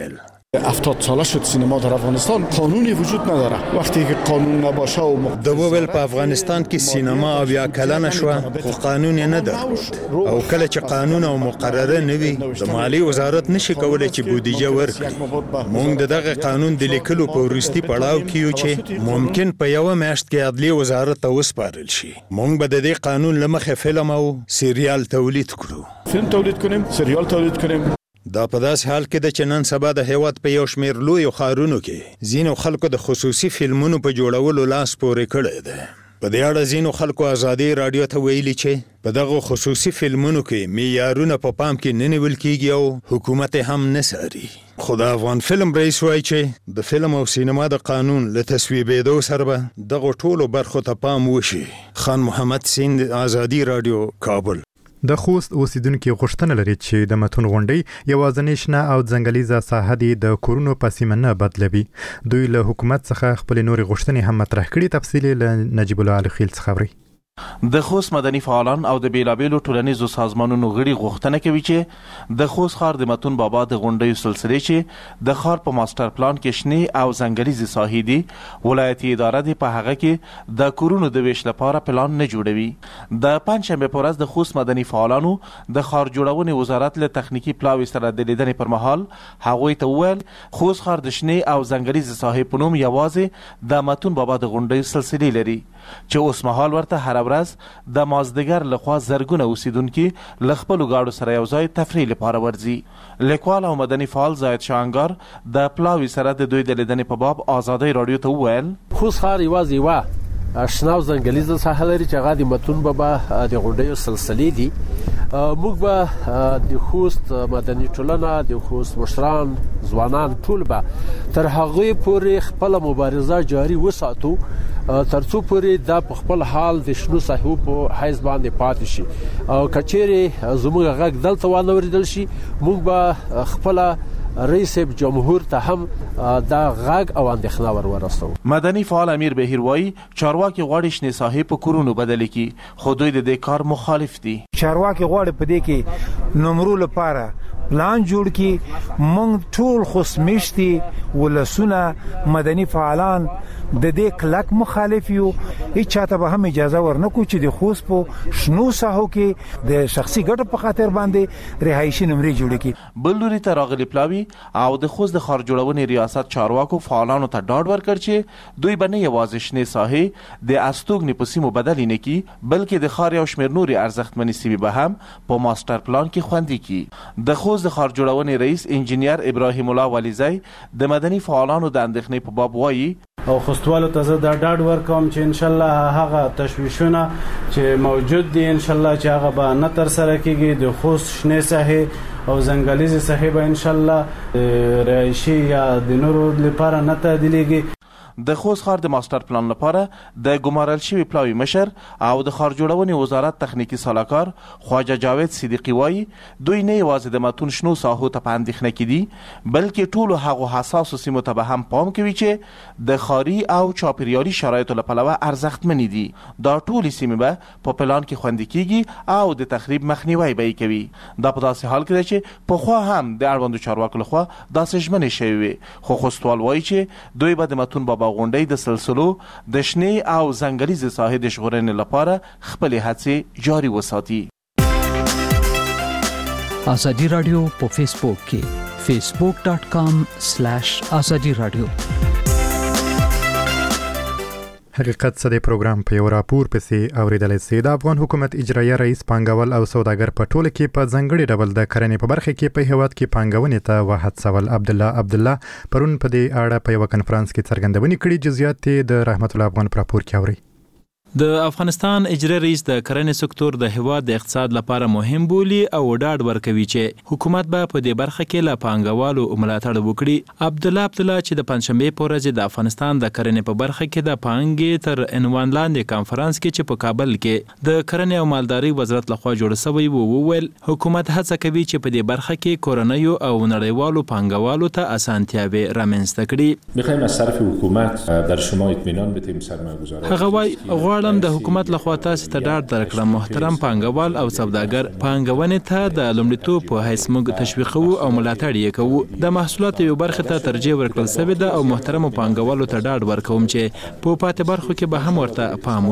70 ساله شد سینما در افغانستان قانونی وجود نداره. وقتی که قانون نباشه و د وویل په افغانستان کې سینما بیا کلنه شو خو قانون نه درلود او کله چې قانون او مقرره نه وي د مالی وزارت نشي کولای چې بودیجه ورکړي. موږ دغه قانون د لیکلو په وروستي پړاو کې یو چې ممکن په یو میاشت کې عدلیه وزارت ته وسپارل شي. موږ به د دې قانون لمخه فلم او سریال تولید کړو، فلم تولید کنیم، سریال تولید کنیم. دا په داسې حال کې د چې نن سبا د هیواد په یو شمېر لویو ښارونو کې ځینو خلکو د خصوصي فلمونو په جوړولو لاس پورې کړی دی. په دې اړه ځینو خلکو ازادي راډیو ته ویلي چې په دغه خصوصي فلمونو کې معیارونه په پام کې نه نیول کېږي او حکومت هم نه څاري. خو د افغان فلم رئیس وایي چې د فلم او سینما د قانون له تصویبېدو سره به دغه ټولو برخو ته پام وشي. خان محمد سیند، ازادي راډیو، کابل. د خوست اوسیدونکو غوښتنه لري چې د متون غونډۍ یوازینۍ شنه او ځنګلیزه ساحه دی د کورونو په سیمه نه بدلوي. دوی له حکومت څخه خپل نوري غوښتنې هم مطرح کړي. تفصیل له نجیب الله علي خیل څخه اوري. د خوست مدني فعالان او د بیلابیلو ټولنیزو سازمانونو غړي غوښتنه کوي چې د خوست ښار د متون بابا د غونډیو سلسله چې د ښار په ماستر پلان کې شنې او ځنګلیزې ساحې دي، ولایتي اداره دې په هغه کې د کورونو د ویش لپاره پلان نه جوړوي. د پنجشنبې په ورځ د خوست مدني فعالانو د ښار جوړونې وزارت له تخنیکي پلاوي سره د لیدنې پر مهال هغوی ته وویل خوست ښار د شنې او ځنګلیزې ساحې په نوم یوازې د متون بابا د غونډیو سلسلې لري چې اوس مهال ورته هر ورځ د مازدیګر لخوا زرګونه اوسیدونکي له خپلو ګاډو سره یو ځای تفریح لپاره ورځي. لیکوال او مدني فعال زاید شانګار د پلاوي سره د دوی د لیدنې په باب ازادۍ راډیو ته وویل خوست ښار یوازې یوه شنه او ځنګلیزه ساحه لري چې هغه د متون بابا د غونډیو سلسلې دي. موږ به د خوست مدني ټولنه، د خوست مشران، ځوانان ټول به تر هغوی پورې خپله مبارزه جاري وساتو ترڅو پورې دا په خپل حال د شنو ساحو په حیث باندې پاتې شي. او کچېرې زموږ غږ دلته وانه اوریدل شي، موږ به خپله رئیس جمهور ته هم دا غږ او اندېښنه ورسوو. مدني فعال امیر بهیر وایي چارواکي غواړي شنې ساحې په کورونو بدلې کړي، خو دوی د دې کار مخالف دي. چارواکي غواړي په دې کې نمرو لپاره پلان جوړ کړي. موږ ټول خوشمشتي ولسونه مدني فعالان د دې کلک مخالف یو. هیڅ چاته به هم اجازه ورنکو چې د خوست په شنو ساحو کې د شخصي ګټو په خاطر باندې رهایشي نمرې جوړې کړي. بل لوري ته راغلي پلاوي او د خوست د ښار جوړونې ریاست چارواکو فعالانو ته ډاډ ورکړ چې دوی به نه یوازې شنې ساحې د استوګنې په سیمو بدلې نه کړي، بلکې د ښار یو شمېر نورې ارزښتمنې سیمې به هم په ماستر پلان کې خوندي کړي. د خوست د ښار جوړونې رئیس انجینیر ابراهیم الله ولیزی د مدني فعالانو د اندېښنې په باب وایي او خوستوالو ته زه دا ډاډ ورکوم چې ان شاء الله هغه تشویشونه چې موجود دي ان شاء الله چې هغه به نه تر سره کیږي. د خوست شنې ساحې او ځنګلیزې ساحې به ان شاء الله رهایشي یا د نورو لپاره نه تعدیلیږي. د خوست ښار د ماستر پلان لپاره د ګمارل شوي پلاوي مشر او د ښار جوړونې وزارت تخنیکي سلاکار خواجه جاوید صدیقي وایي دوی نه یوازې د متون شنو ساحو ته په اندېښنه کې دي، بلکې ټولو هغو حساسو سیمو ته به هم پام کوي چې د ښاري او چاپیریالي شرایطو له پلوه ارزښتمنې دي. دا ټولې سیمې به په پلان کې خوندي کیږي او د تخریب مخنیوی به یې کوي. دا په داسې حال کې ده چې پخوا هم د اړوندو چارواکو لخوا داسې ژمنې شوې وې، خو خوستوال وایي چې دوی به د متون بابا غونډۍ د سلسلو د شنې او ځنګلیزې ساحې د ژغورنې لپاره خپلې هڅې جاري وساتي. ازادي راډیو په فیسبوک کې facebook.com/ازادي راډیو. حقیقت څه د پروګرام په یو راپور پسې اوریدل سي. د افغان حکومت اجرایه رئیس پانګوال او سوداګر په ټوله کې په ځنګړي ډول د کرنې په برخه کې په هیواد کې پانګونې ته وهڅول. عبدالله پرون په دې اړه په یو کنفرانس کې څرګندونې کړې. جزئیات د رحمت الله افغان پر راپور کې اوري. د افغانستان اجرایي رئیس د کرنې سکتور د هیواد د اقتصاد لپاره مهم بولي او ډاډ ورکوي چې حکومت به په دې برخه کې له پانګوالو ملاتړ وکړي. عبدالله چې د پنځشنبې په ورځ د افغانستان د کرنې په برخه کې د پانګې تر عنوان لاندې کانفرنس کې چې په کابل کې د کرنې او مالدارۍ وزارت لخوا جوړ شوی وویل حکومت هڅه کوي چې په دې برخه کې کورنیو او نړیوالو پانګوالو ته اسانتیاوې رامنځته کړي. می‌خوایم از طرف حکومت در شما اطمینان بدیم سرمایه‌گذاران. هغه وايي غواړم همداراله د حکومت لخوا تاسو ته ډاډ درکړم محترم پانګوال او سوداګر، پانګونې ته د لومړیتوب په حیث موږ تشویقوو او ملاتړ یې کوو. د محصولاتو یو برخه ته ترجیح ورکړل شوې ده او محترم پانګوالو ته ډاډ ورکوم چې په پاتې برخو کې به هم ورته پام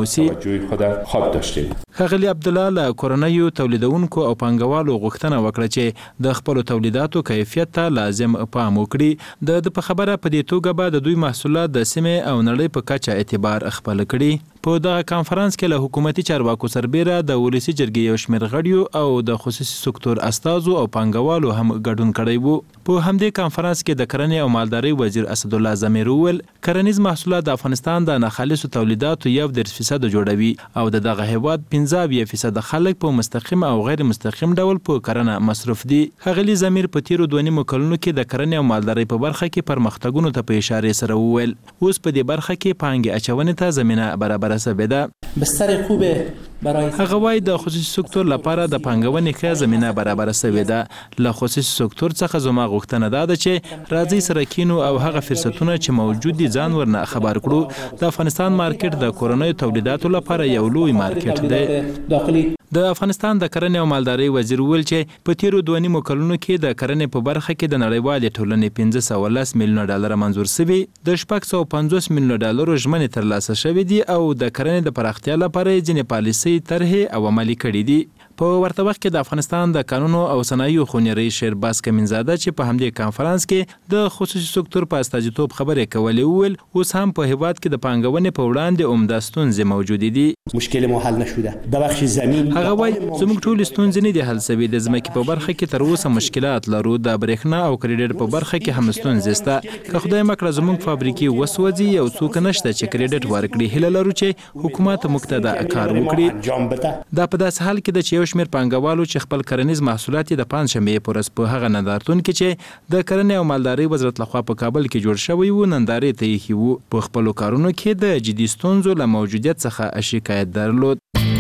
وشي. ښاغلي عبدالله له کورنیو تولیدونکو او پانګوالو غوښتنه وکړه چې د خپلو تولیداتو کیفیت ته لازم پام وکړي. د په خبره په دې توګه به د دوی محصولات د سیمې او نړۍ په کچه اعتبار خپل کړي. په دغه کانفرنس کې له حکومتي چارواکو سربیره د ولسی جرګې یو شمېر غړیو او د خصوصي سکتور استازو او پانګوالو هم ګډون کړی وو. په همدې کانفرنس کې د کرنې او مالدارۍ وزیر اسدالله زمیر وویل کرنیز محصولات د افغانستان د ناخالصو تولیداتو 1% جوړوي او دغه هیواد 15% خلک په مستقیم او غیر مستقیم ډول په کرنه مصروف دي. ښاغلي زمیر په تیرو 2.5 کلونو کې د کرنې او مالدارۍ په برخه کې پرمختګونو ته په اشاره سره وویل اوس په دې برخه کې پانګې اچونې ته زمینه برابره شوې ده. بستر خوبه برای هغه وایي د خصوصي سکتور لپاره د پانګونې ښه زمینه برابره شوې ده. له خصوصي سکتور څخه زما غوښتنه ده چې راځي سره کینو او هغه فرصتونه چې موجود دي ځان ورنه خبر کړو. د افغانستان مارکیټ د کورنیو تولیداتو لپاره یو لوی مارکیټ دی. د افغانستان د کرنې او مالدارۍ وزیر ویل چې په تیرو 2.5 کلونو کې د کرنې په برخه کې د نړیوالې ټولنې 510 میلیونه ډالر منظور شوي، د 650 میلیونه ډالر ژمنې ترلاسه شوې دي او د کرنې د پراختیا لپاره ځینې پالیسۍ طرحې او عملي کړي دي. په ورته وخت کې د افغانستان د قانونو او صنایعو خونې رئیس شیرباز کمینزاده چې په همدې کانفرنس کې د خصوصي سکتور په استازیتوب خبرې کولې وویل اوس هم په هیواد کې د پانګونې په وړاندې عمده ستونزې موجودې دي. مشکل ما حل نشده د بخش زمین هغه وایي زموږ ټولې ستونزې نه دي حل شوې. د ځمکې په برخه کې تر اوسه مشکلات لرو. د برېښنا او کریډټ په برخه کې هم ستونزې شته. که خدای مکړه زموږ فابریکې وسوځي یو څوک نشته چې کریډټ ورکړي. هیله لرو چې حکومت موږ ته دا کار وکړي. دا په داسې حال کې ده چې یو شمېر پانګوالو چې خپل کرنیز محصولات د پنځشنبې په ورځ په هغه نندارتون کې چې د کرنې او مالدارۍ وزارت لخوا په کابل کې جوړ شوی و نندارې ته ایښي وو. په خپلو کارونو کې د جدي ستونزو له موجودیت څخه شکایت درلود.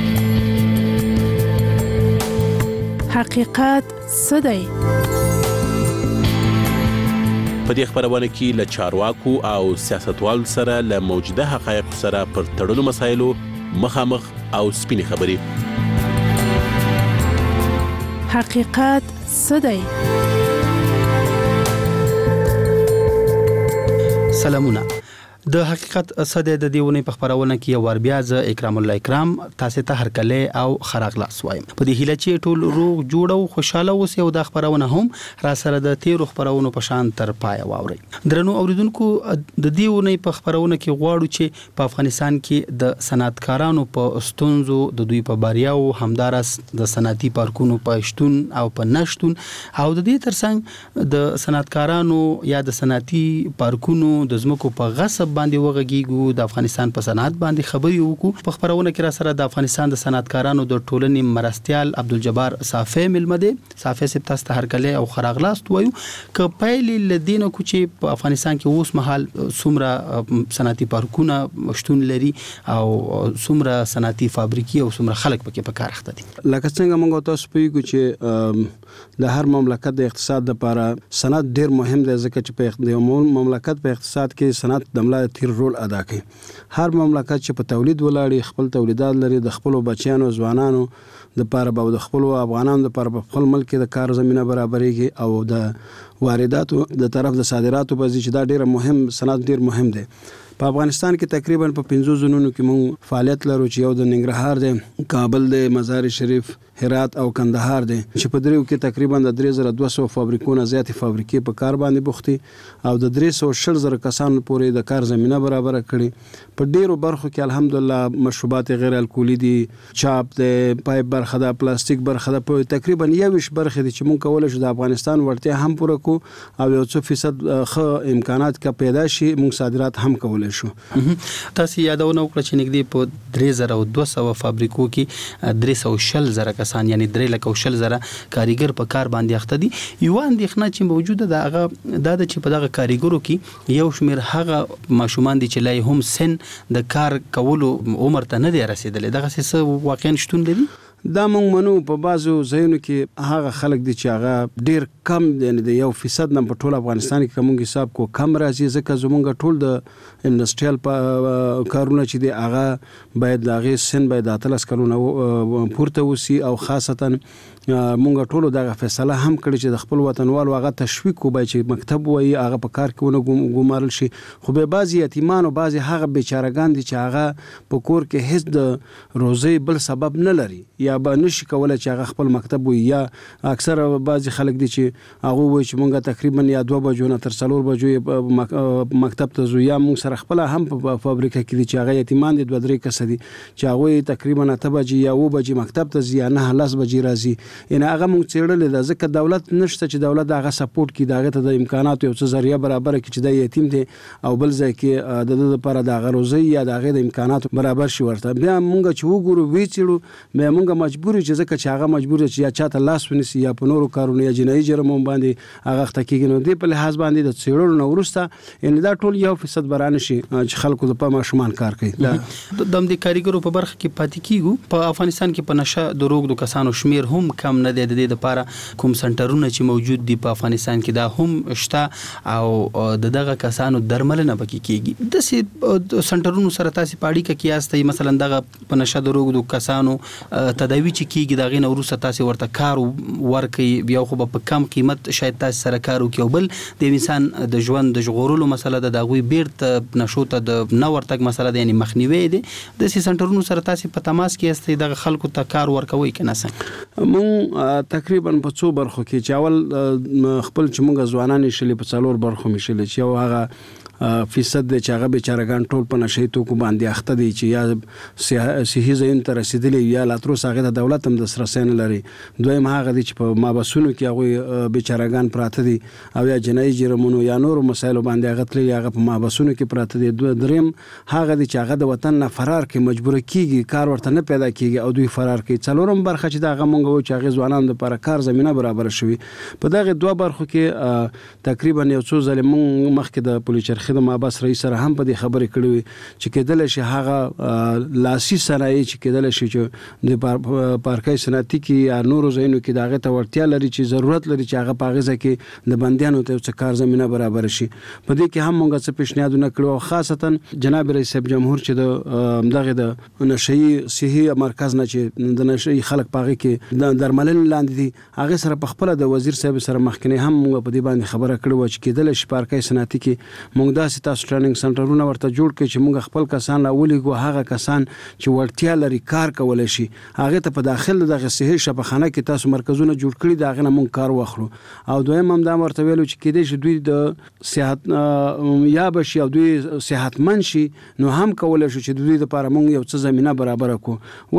حقیقت څه دی؟ په دې خبرونه کې له چارواکو او سیاستوالو سره له موجوده حقایقو سره پر تړلو مسایلو مخامخ او سپینې خبرې. حقیقت څه دی؟ سلامونه. د حقیقت څه دی د دیونه په خبرونه کې یو ور بیا ز اکرام الله اکرام تاسو ته هر کله او خراغلاس وایم. په دې هیله چې ټول روغ جوړ او خوشاله اوسئ او د خبرونه هم را سره د تیرو خبرونو په شان تر پای واورئ. درنو اوریدونکو د دیونه په خبرونه کې غواړو چې په افغانستان کې د صنعتکارانو په ستونزو د دوی په باریاو همدارس د صنعتي پارکونو په شتون او په نشتون او د دې ترڅنګ د صنعتکارانو یا د صنعتي پارکونو د زمکو په غصب باندې وغږیږو. د افغانستان په صنعت باندې خبري وکړو. په خبرونه کې را سره د افغانستان د صنعتکارانو د ټولنې مرستيال عبدالجبار صافی ملمده صافی سپ تاسو ته هر کله او خراغلاست وایو ک پایلې لدینه کو چې په افغانستان کې اوس مهال څومره صنعتي پارکونه مشتون لري او څومره صنعتي فابریکې او څومره خلک پکې په کار اخته دي. لکه څنګه موږ تاسو پوهیږو چې د هر مملکت د اقتصاد لپاره صنعت ډیر مهم دی ځکه چې په مملکت په اقتصاد کې صنعت د ملا تیر رول ادا کوي. هر مملکت چې په تولید ولاړی خپل تولیدات لري د خپل بچیانو ځوانانو د لپاره به د خپل افغانانو لپاره په خپل ملک کې د کار زمينه برابرېږي او د وارداتو د طرف د صادراتو په ځای چې دا ډیر مهم صنعت ډیر مهم دی. په افغانستان کې تقریبا په 15 زونونو کې موږ فعالیت لرو چې یو د ننګرهار دی، کابل دی، مزار شریف، هرات او کندهار دی چې په دریو کې تقریبا د 3200 فابریکونه زیاتې فابریکې په کار باندې بوختي او د 360,000 کسانو پورې د کار زمينه برابر کړي. په ډیرو برخو کې الحمدلله مشروبات غیر الکولي دي، چاپ دی، پایپ برخه ده، پلاستیک برخه ده، په تقریبا 21 برخه دي چې موږ کولای شو د افغانستان ورته هم پوره کو او یو څو فیصد ښه امکانات کا پیدا شي موږ صادرات هم کولای شو. تاسو یادونه وکړه چې نګدي په 3200 فابریکو کې 360,000 کسان یعنی 3,000 کاریګر په کار باندې اخته دي. یو اندېښنه چې موجوده ده هغه دا چې په دغه کاریګرو کې یو شمیر هغه ماشومان دي چې لای هم سن د کار کولو عمر ته نه دی رسیدلی. دغه څه واقعا شتون لري؟ دا موږ منو په بازو ځایونو کې هغه خلک دي چې هغه ډیر کم د 1% نه په ټول افغانستان کې کوم حساب کو کم راځي ځکه زمونږ ټول د انډستریال کارونه چې دی هغه باید دغه سن باید 13 کلونه پورته وسی او خاصتا مونږ ټول دغه فیصله هم کړی چې د خپل وطنوالو هغه تشویق کوي چې مکتب وایي هغه په کار کې ونه ګمارل شي خو به بعضی یتیمان او بعضی هغه بیچارهګان دي چې هغه په کور کې هیڅ د روزي بل سبب نه لري یا به نشي کولای چې هغه خپل مکتب وي یا اکثر بعضی خلک دي چې هغه وایي چې مونږ تقریبا یا 2 بجو نه تر 4 بجو مکتب ته ځو یا مونږ سره خپل هم په فابریکه کې دي چې هغه یتیمان دي 2-3 کس دي چې هغه تقریبا 8 بجې یا 9 بجې مکتب ته ځي یا 9 بجې راځي ان هغه مونږ چیرل د ځکه دولت نشته چې دولت هغه سپورټ کړي دغه ته د امکاناتو یو څه ذریعہ برابر کړي چې د یتیم دي او بل ځای کې د لپاره د غروزي یا د غیر امکاناتو برابر شي ورته بیا مونږ چې وګورو وی چیرو بیا مونږ مجبور چې ځکه چې هغه مجبور چې یا چاته لاس ونیسي یا په نورو کارونو یا جنایي جرمونو باندې هغه تحقیق نه دی په لحاظ باندې د چیرلو نو ورسته ان دا ټول 1% برانه شي چې خلکو د پما شومان کار کوي د دې کاریګرو په برخه کې پاتې کیږي په افغانستان کې په نشه د روغ د کسانو شمیر هم کم نه دی د دې لپاره کوم سنټرونه چې موجود دي په افغانستان کې دا هم شته او دغه کسانو درملنه پکې کیږي د سنټرونو سره تاسو پاړی کې کیاستي مثلا دغه په نشه د روغ د کسانو تداوی چې کیږي دغه نو ورسره تاسو ورته کار ورکي بیا خو په کم قیمت شاید تاسو سره کار وکړي بل د انسان د ژوند د ژغورلو مسله د دغوی بیرته نشو ته د نو ورتګ مسله د یعنی مخنیوي دي د سنټرونو سره تاسو په تماس کې استي د خلکو ته کار ورکوي کنه سم مون تقریبا په څو برخو کې چې اول خپل چې موږ ځوانان شلې په څلور برخو مشلې چې یو هغه فیصد چې هغه بیچارهګان ټول په نشي توکو باندې اخته دي چې یا صحي ځین تر رسیدلی یا لاترو ساغه د دولت هم د سرسین لري دویم هغه دي چې په مابسونو کې هغه بیچارهګان پراته دي او یا جنایي جرمونو یا نور مسایلو باندې هغه تللی هغه په مابسونو کې پراته دي دریم هغه دي چې هغه د وطن نه فرار کې مجبور کیږي کار ورته نه پیدا کیږي او دوی فرار کوي څلورم برخه چې دا هغه مونږ چې هغه ځوانان لپاره کار زمينه برابر شوي په دغه دوه برخو کې تقریبا یو څو ځله مونږ مخکې د پولیس خدمت مابس رئیس سره هم په دې خبرې کړې چې کېدل شي هغه لاسي صنایع چې کېدل شي چې د پارکای صنعتي کې یا نورو ځایونو کې دغه ته ورتیا لري چې ضرورت لري چې هغه پاغزه کې د بندیانو ته څه کار زمينه برابر شي په دې کې هم موږ څه پیشنهادونه کړو خاصتا جناب رئیس جمهور چې دغه د نشي صحي مرکز نه چې د نشي خلک پاغي کې د درملن لاندې دي هغه سره په خپل د وزیر صاحب سره مخکنی هم موږ په دې باندې خبره کړو چې کېدل شي پارکای صنعتي کې موږ دا تاسو ټریننګ سنټرونه ورته جوړ کړي چې موږ خپل کسان راولېږو هغه کسان چې ورتیا لري کار کولای شي هغه ته په داخل دغه صحي شفاخانه کې تاسو مرکزونه جوړ کړي دا غنه موږ کار واخلو او دویم هم دا ورته ویلو چې کېدې شي دوی د صحت یا بشي او دوی صحتمن شي نو هم کولای شي چې دوی لپاره موږ یو څه زمينه برابر کړو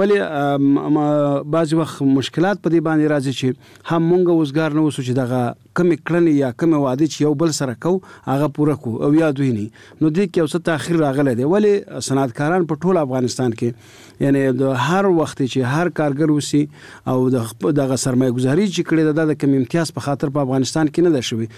ولی بعض وخت مشکلات په دې باندې راځي چې هم موږ وزګار نه وسو چې دغه کم کړنې یا کم وعده چې یو بل سره کو هغه پوره کو او یا دوی نو دې کې اوس تاخير راغلی دی ولی صنعتکاران په ټول افغانستان کې یعنی د هر وخت چې هر کارګر وسی او دغه سرمایه گذاري چې کړي د کم امتیاز په خاطر په افغانستان کې نه ده شوی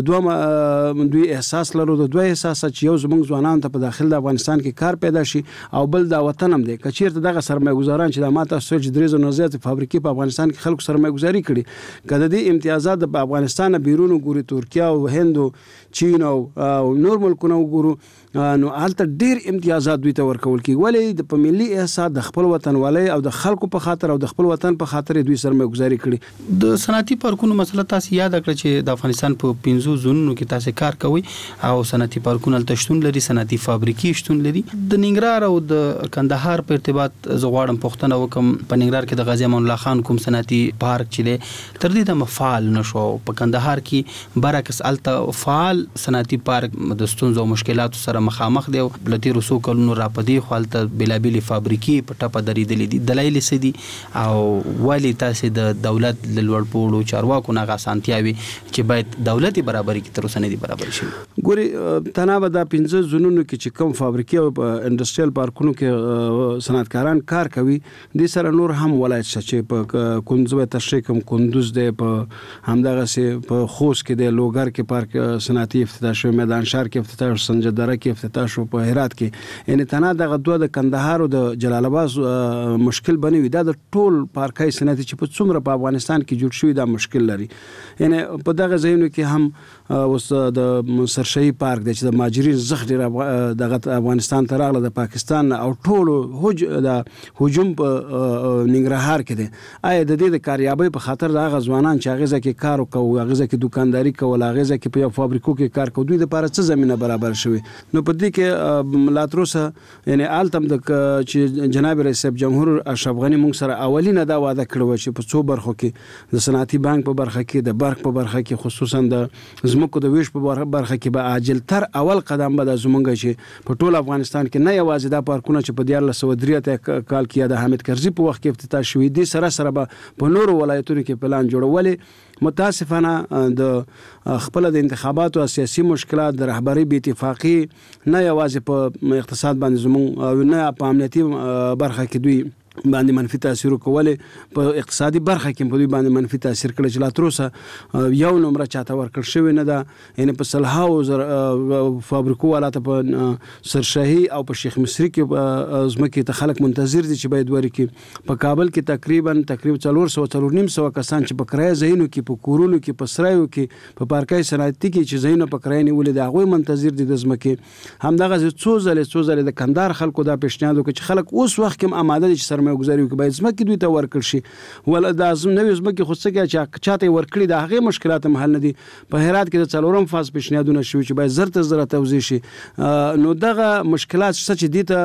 د دوی احساس لرو د دوی احساس چې یو زموږ ځوانان ته په داخل د افغانستان کې کار پیدا شي او بل دا وطن هم دی کچیر ته دغه سرمایه گذاران چې د ماته سوچ درېزو نه زیات فابریکې په افغانستان کې خلکو سرمایه گذاري کړي کله دې امتیازات په افغانستان بیرون ګوري ترکیه او هند او چین او نور ملکونه وګورو نو حالت ډیر امتیازات دوی ته ورکول کی ولی د په ملي احساس د خپل وطن والي او د خلکو په خاطر او د خپل وطن په خاطر دوی سرمایه گذاري کړي د صنعتي پارکونو مسله تاسو یاد کړئ چې د افغانستان په 15 زونونو کې تاسو کار کوي او صنعتي پارکونه تشتون لري صنعتي فابریکې شتون لري د ننګرهار او د کندهار په ارتباط زغواړم پښتنه وکم په ننګرهار کې د غازی امان الله خان کوم صنعتي پارک چې تر دې د مفعال نشو په کندهار کې برعکس الته فعال صنعتي پارک د ستونزو او مشکلاتو سره مخامخ دی بلتی رسو کلونو را پدې خپلته بلابلی فابریکې په ټاپه درېدلې دي دلایل سدي او والی تاسو د دولت لوړ پوړو چارواکو نه غاسانتیاوي چې باید دولتي برابرۍ کې تر اوسه نه دي برابر شي ګوري تنابه د 15 زونونو کې چې کوم فابریکې او انډستریال پارکونو کې صنعتکاران کار کوي د سره نور هم ولایت چې په کندوز تشریح کوم کندوز دی په همدغه سي په خوست کې د لوګر کې پارک صنعتي افتتاح شو میدان شهر کې کې افتتاح شو، سنجدره کې افتتاح شو، په هرات کې. یعنی تنها دغه دوه د کندهار او د جلال آباد مشکل بنوي، دا د ټول پارکای صنعتي چې په څومره په افغانستان کې جوړ شوی دا مشکل لري. یعنی په دغه ځایونو کې هم اوس د سرشهي پارک دی چې د ماجرین زخ ډیر دغه افغانستان ته راغله د پاکستان او ټول د هجوم په ننګرهار کې دی. آیا د دې د کاریابۍ په خاطر د هغه ځوانان چې هغه ځکه کار وکړو، هغه ځکه دکانداري کول، هغه ځکه په یو فابریکو کې کار کوي، دوی لپاره څه زمينه برابر شوي؟ نو په دې کې لا تر اوسه یعنی آلتم د چې جناب رئیس جمهور اشرف غنی موږ سره اولینه دا وعده کړو چې په څو برخو کې د صنعتي بانک په برخه کې، د برق په برخه کې، خصوصا د زمکو د ویش په برخه کې به عاجل تر اول قدم به د زمونږ چې په ټول افغانستان کې نه یوازې دا پارکونه چې په 1983 کال کې د حامد کرزي په وخت کې افتتاح شوی دي، سره به په نورو ولایتونو کې پلان جوړولې. متاسفانه د خپل د انتخاباتو او سیاسي مشکلات د رهبری بې اتفاقی نه یوازې په اقتصاد باندې زموږ او نه په امنیتي برخه کې دوی باندې منفي تاثیر وکولې، په اقتصادي برخه کې په دوی باندې منفي تاثیر کړی چې لا تر اوسه یو نمبر چاته ورکړ شوی نه ده. یعنی په سلهاو فابریکو والاته په سرشهي او په شیخ مصری کې زمکې ته خلک منتظر دي چې باید ورکړي. په کابل کې تقریبا 400 کسان چې په کرایه ځایونو کې، په کورونو کې، په سرایو کې، په پارکای صنعتي کې چې ځایونه په کرایه نیولې دي، هغوی منتظر دي د زمکې. همدغه څو ځلې د کندهار خلکو دا پیشنهاد وکړي چې خلک اوس وخت کې آماده دي چې سرمایه‌ګذاري وکړي، باید ځمکې دوی ته ورکړل شي. ول د نوې ځمکې خو څه کې چې چاته ورکړي د هغې مشکلات هم حل نه دي. په هرات کې د 4م فاز پیشنهادونه شوي چې باید زر ته زره توزیع شي. نو دغه مشکلات څه چې دي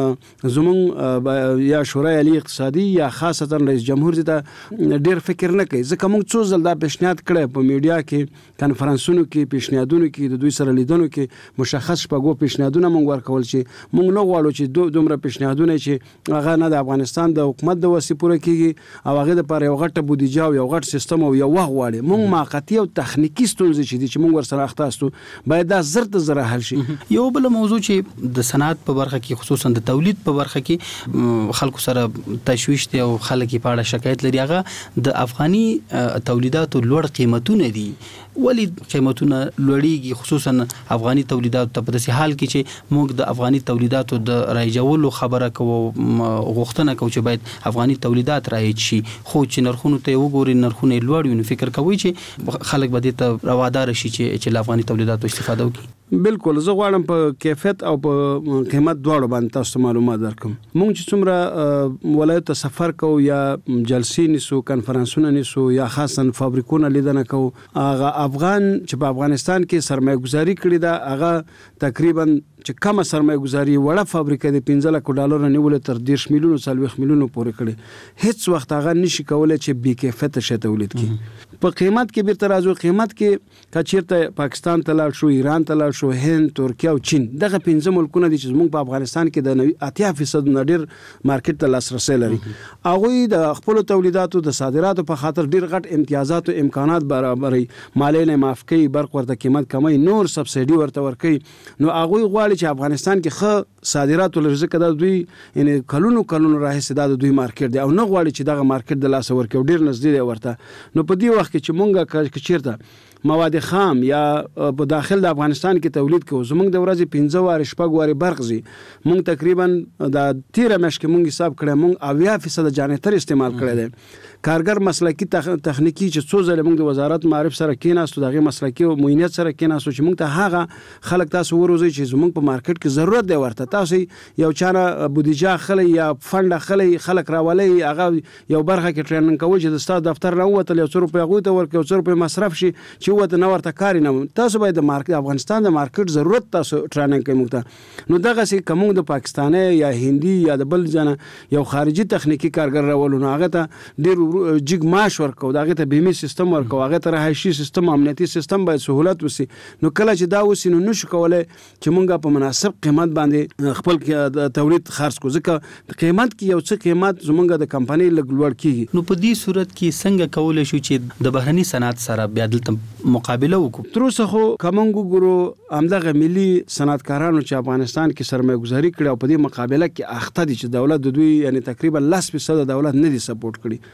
ته زمونږ یا شورای عالی اقتصادي یا خاصتا رئیس جمهور دي ته ډېر فکر نه کوي، ځکه موږ څو ځل دا پیشنهاد کړی په میډیا کې، کنفرانسونو کې، پیشنهادونو کې، د دوی سره لیدنو کې مشخص شپږو پیشنهادونه موږ ورکول چې موږ نه غواړو چې دومره پیشنهادونه چې هغه نه د افغانستان د حکومت د وسې پوره کیږي او هغه د پر یو غټه بودیجه او یو غټ سیستم او یو وخت غواړي. موږ موقتی او تخنیکی ستونزې چې دي چې موږ ورسره اخته استو باید دا زر ته زر حل شي. یو بل موضوع چې د صنعت په برخه کې خصوصا د تولید په برخه کې خلکو سره تشویش دي او خلک په اړه شکایت لري، هغه د افغاني تولیداتو لوړ قیمتونه دي. ولی قیمتونه لوړیږي خصوصا افغاني تولیدات ته په داسې حال کې چې موږ د افغاني تولیداتو د رایجولو خبره کوو، غوښتنه کوو چې باید افغاني تولیدات رایج شي، خو چې نرخونو ته وګوري نرخونه لوړ وي، نو فکر کوي چې خلک به دې ته روادار شي چې له افغاني تولیداتو استفاده وکړي. بالکل، زه غواړم په کیفیت او په قیمت دواړو باندې تاسو معلومات درکم. موږ چې څومره ولایت ته سفر کوو یا جلسې نیسو، کنفرانسونه نیسو یا خاصا فابریکونه لیدنه کوو، هغه افغان چې په افغانستان کې سرمایه گذاري کړې ده هغه تقریبا چې کومه سرمایه گذاري وړه فابریکه د 15 لک ډالر نیولې تر 10 میلیونو 40 میلیونو پورې کړي، هیڅ وخت هغه نشي کولای چې بې کیفیته شي تولید کړي. په قیمت کې بیرته راځو، قیمت کې کچیرته پاکستان ته لاړ شو، ایران ته لاړ شو، هند، ترکیه او چین، دغه 5 ملکونه دي چې موږ په افغانستان کې د 80% نه ډیر مارکیټ ته لاسرسي لري. هغه د خپل تولیداتو د صادراتو په خاطر ډیر غټ امتیازات او امکانات برابرې، مالیه معاف کوي، برق ورته قیمت کموي، نور سبسایډي ورته ورکوي. نو هغه غواړي چې افغانستان کې ښه صادرات ولري، ځکه دا دوی یعنی کلونو راهیسې دا د دوی مارکیټ دی او نه غواړي چې دغه مارکیټ د لاسه ورکوي، ډیر نږدې دی ورته. نو په دې وخت کې چې مونږه چیرته مواد خام یا په داخل د افغانستان کې تولید کوو، زمونږ د ورځې 15 وارې 6 وارې برق زی، مونږ تقریبا د 13 میاشتې کې مونږ حساب کړی مونږ 80% جنریټر استعمال کړی دی. کارګر مسلکی تخنیکی چې څو ځله موږ د وزارت معرف سره کېناستو، دغه مسلکی او معینت سره کېناستو چې موږ ته هغه خلک تاسو وروزي چې زموږ په مارکیټ کې ضرورت دی، ورته تاسو یو چانه بودیجه خلی یا فند خلی خلک راولي، هغه یو برخه کې ټریننګ کوي چې د استاد دفتر نه وته 100 روپیا غوته ورکړي، 100 روپیا مصرف شي چې وته نه ورته کاری نه. تاسو باید د مارکیټ افغانستان د مارکیټ ضرورت تاسو ټریننګ کوي موږ ته. نو دغه سي کوم د پاکستاني یا هندي یا د بل ځنه یو خارجي تخنیکی کارګر راولو، نو هغه ته ډیر جګ معاش ورکو، دغه ته بیمه سیستم ورکو، هغه ته رهایشي سیستم، امنیتي سیستم باید سہولت وسی. نو کله چې دا وسی نو نشو کولای چې مونږه په مناسب قیمت باندې خپل تولید خرڅ کو، ځکه قیمت کې یو څه قیمت زمونږه د کمپنۍ لوړ کیږي. نو په دې صورت کې څنګه کولای شو چې د بهرني صنعت سره بیا دلته مقابله وکړو؟ تر اوسه خو کومنګ ګورو همدغه ملي صنعتکارانو چې افغانستان کې سرمایه گذاري کړي او په دې مقابله کې اخته دي چې دولت د دوی یعنی تقریبا 10% دولت نه دي سپورټ کړي.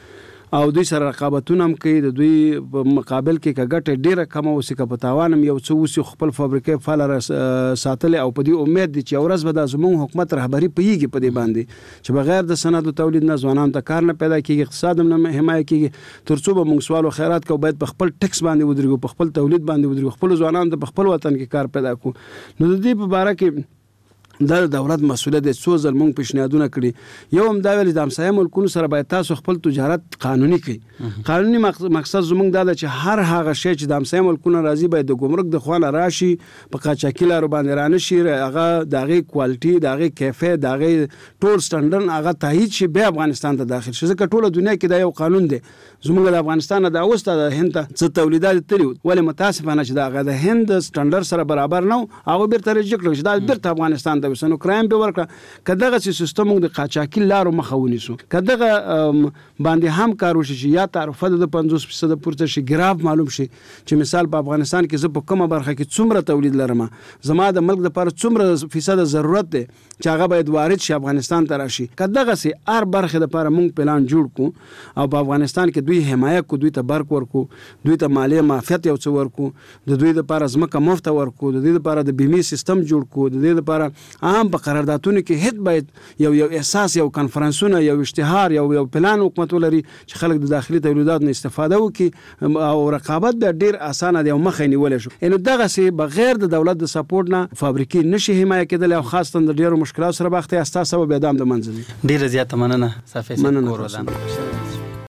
او دوی سره رقابتونه هم کوي د دوی په مقابل کې کګټه ډیره کم او سکه په تاوان هم یو څه وسی خپل فابریکې فعال ساتل او په دې امید دي چې ورځ به د زموږ حکومت رهبری پیږي په دې باندې چې بغیر د سند او تولید نه ځوانان ته کار نه پیدا کیږي اقتصاد هم نه حمایت کیږي ترڅو به موږ سوال او خیرات کو باید په خپل ټیکس باندې ودرېږو په خپل تولید باندې ودرېږو خپل ځوانان ته په خپل وطن کې کار پیدا کو نو د دې په اړه کې د دولت مسؤلیت د څو ځل موږ پیشنهادونه کړي یو هم دا ویل د همسایه ملکونو سره باید تاسو خپل تجارت قانوني کړئ قانوني مقصد زموږ دا ده چې هر هغه شی چې د همسایه ملکونو راځي باید د ګمرک د خوانه راشي په قاچاقي لارو باندې رانشي هغه د هغې کوالټي د هغې کیفیت د هغې ټول سټنډرډ هغه تایید شي بیا افغانستان ته داخل شي ځکه ټوله دنیا کې دا یو قانون دی زموږ د افغانستان نه دا اوس د هند ته څه تولیدات تللي ولې متاسفانه چې د هغه د هند سټنډرډ سره برابر نه هغه بیرته ریجکټ کړل چې دا بیرته افغانستان ته وسنو کرایم به ورکړه که دغه سیستم د قاچاقي لارو مخه ونیسو که دغه باندې هم کار وشي چې یا تعرفه د 50% پورته شي ګراف معلوم شي چې مثال په افغانستان کې زه په کومه برخه کې څومره تولید لرم زما د ملک لپاره څومره فیصد ضرورت دی چې هغه باید وارد شي افغانستان ته راشي که دغه سي هر برخه لپاره موږ پلان جوړ کو او په افغانستان کې دوی حمایت کو دوی ته برق ورکو دوی ته مالی معافیت یو څه ورکو د دوی لپاره ځمکه مفت ورکو د دوی لپاره د بیمې سیستم جوړ کو د دوی لپاره عام په قراردادونو کې هیڅ باید یو احساس یو کانفرنسونه یو اشتهار یو پلان حکومت ولري چې خلک د داخلي تولیداتو نه استفاده وکړي او رقابت به ډیر اسانه دی او مخې نیول شي ان دغه سي بغیر د دولت د سپورټ نه فابریکې نشي حمایت کېدل او خاصه د ډیرو مشکلاتو سره بخته اساس سبب ادم د منځ دي ډیر زیات مننه صافي کور ودان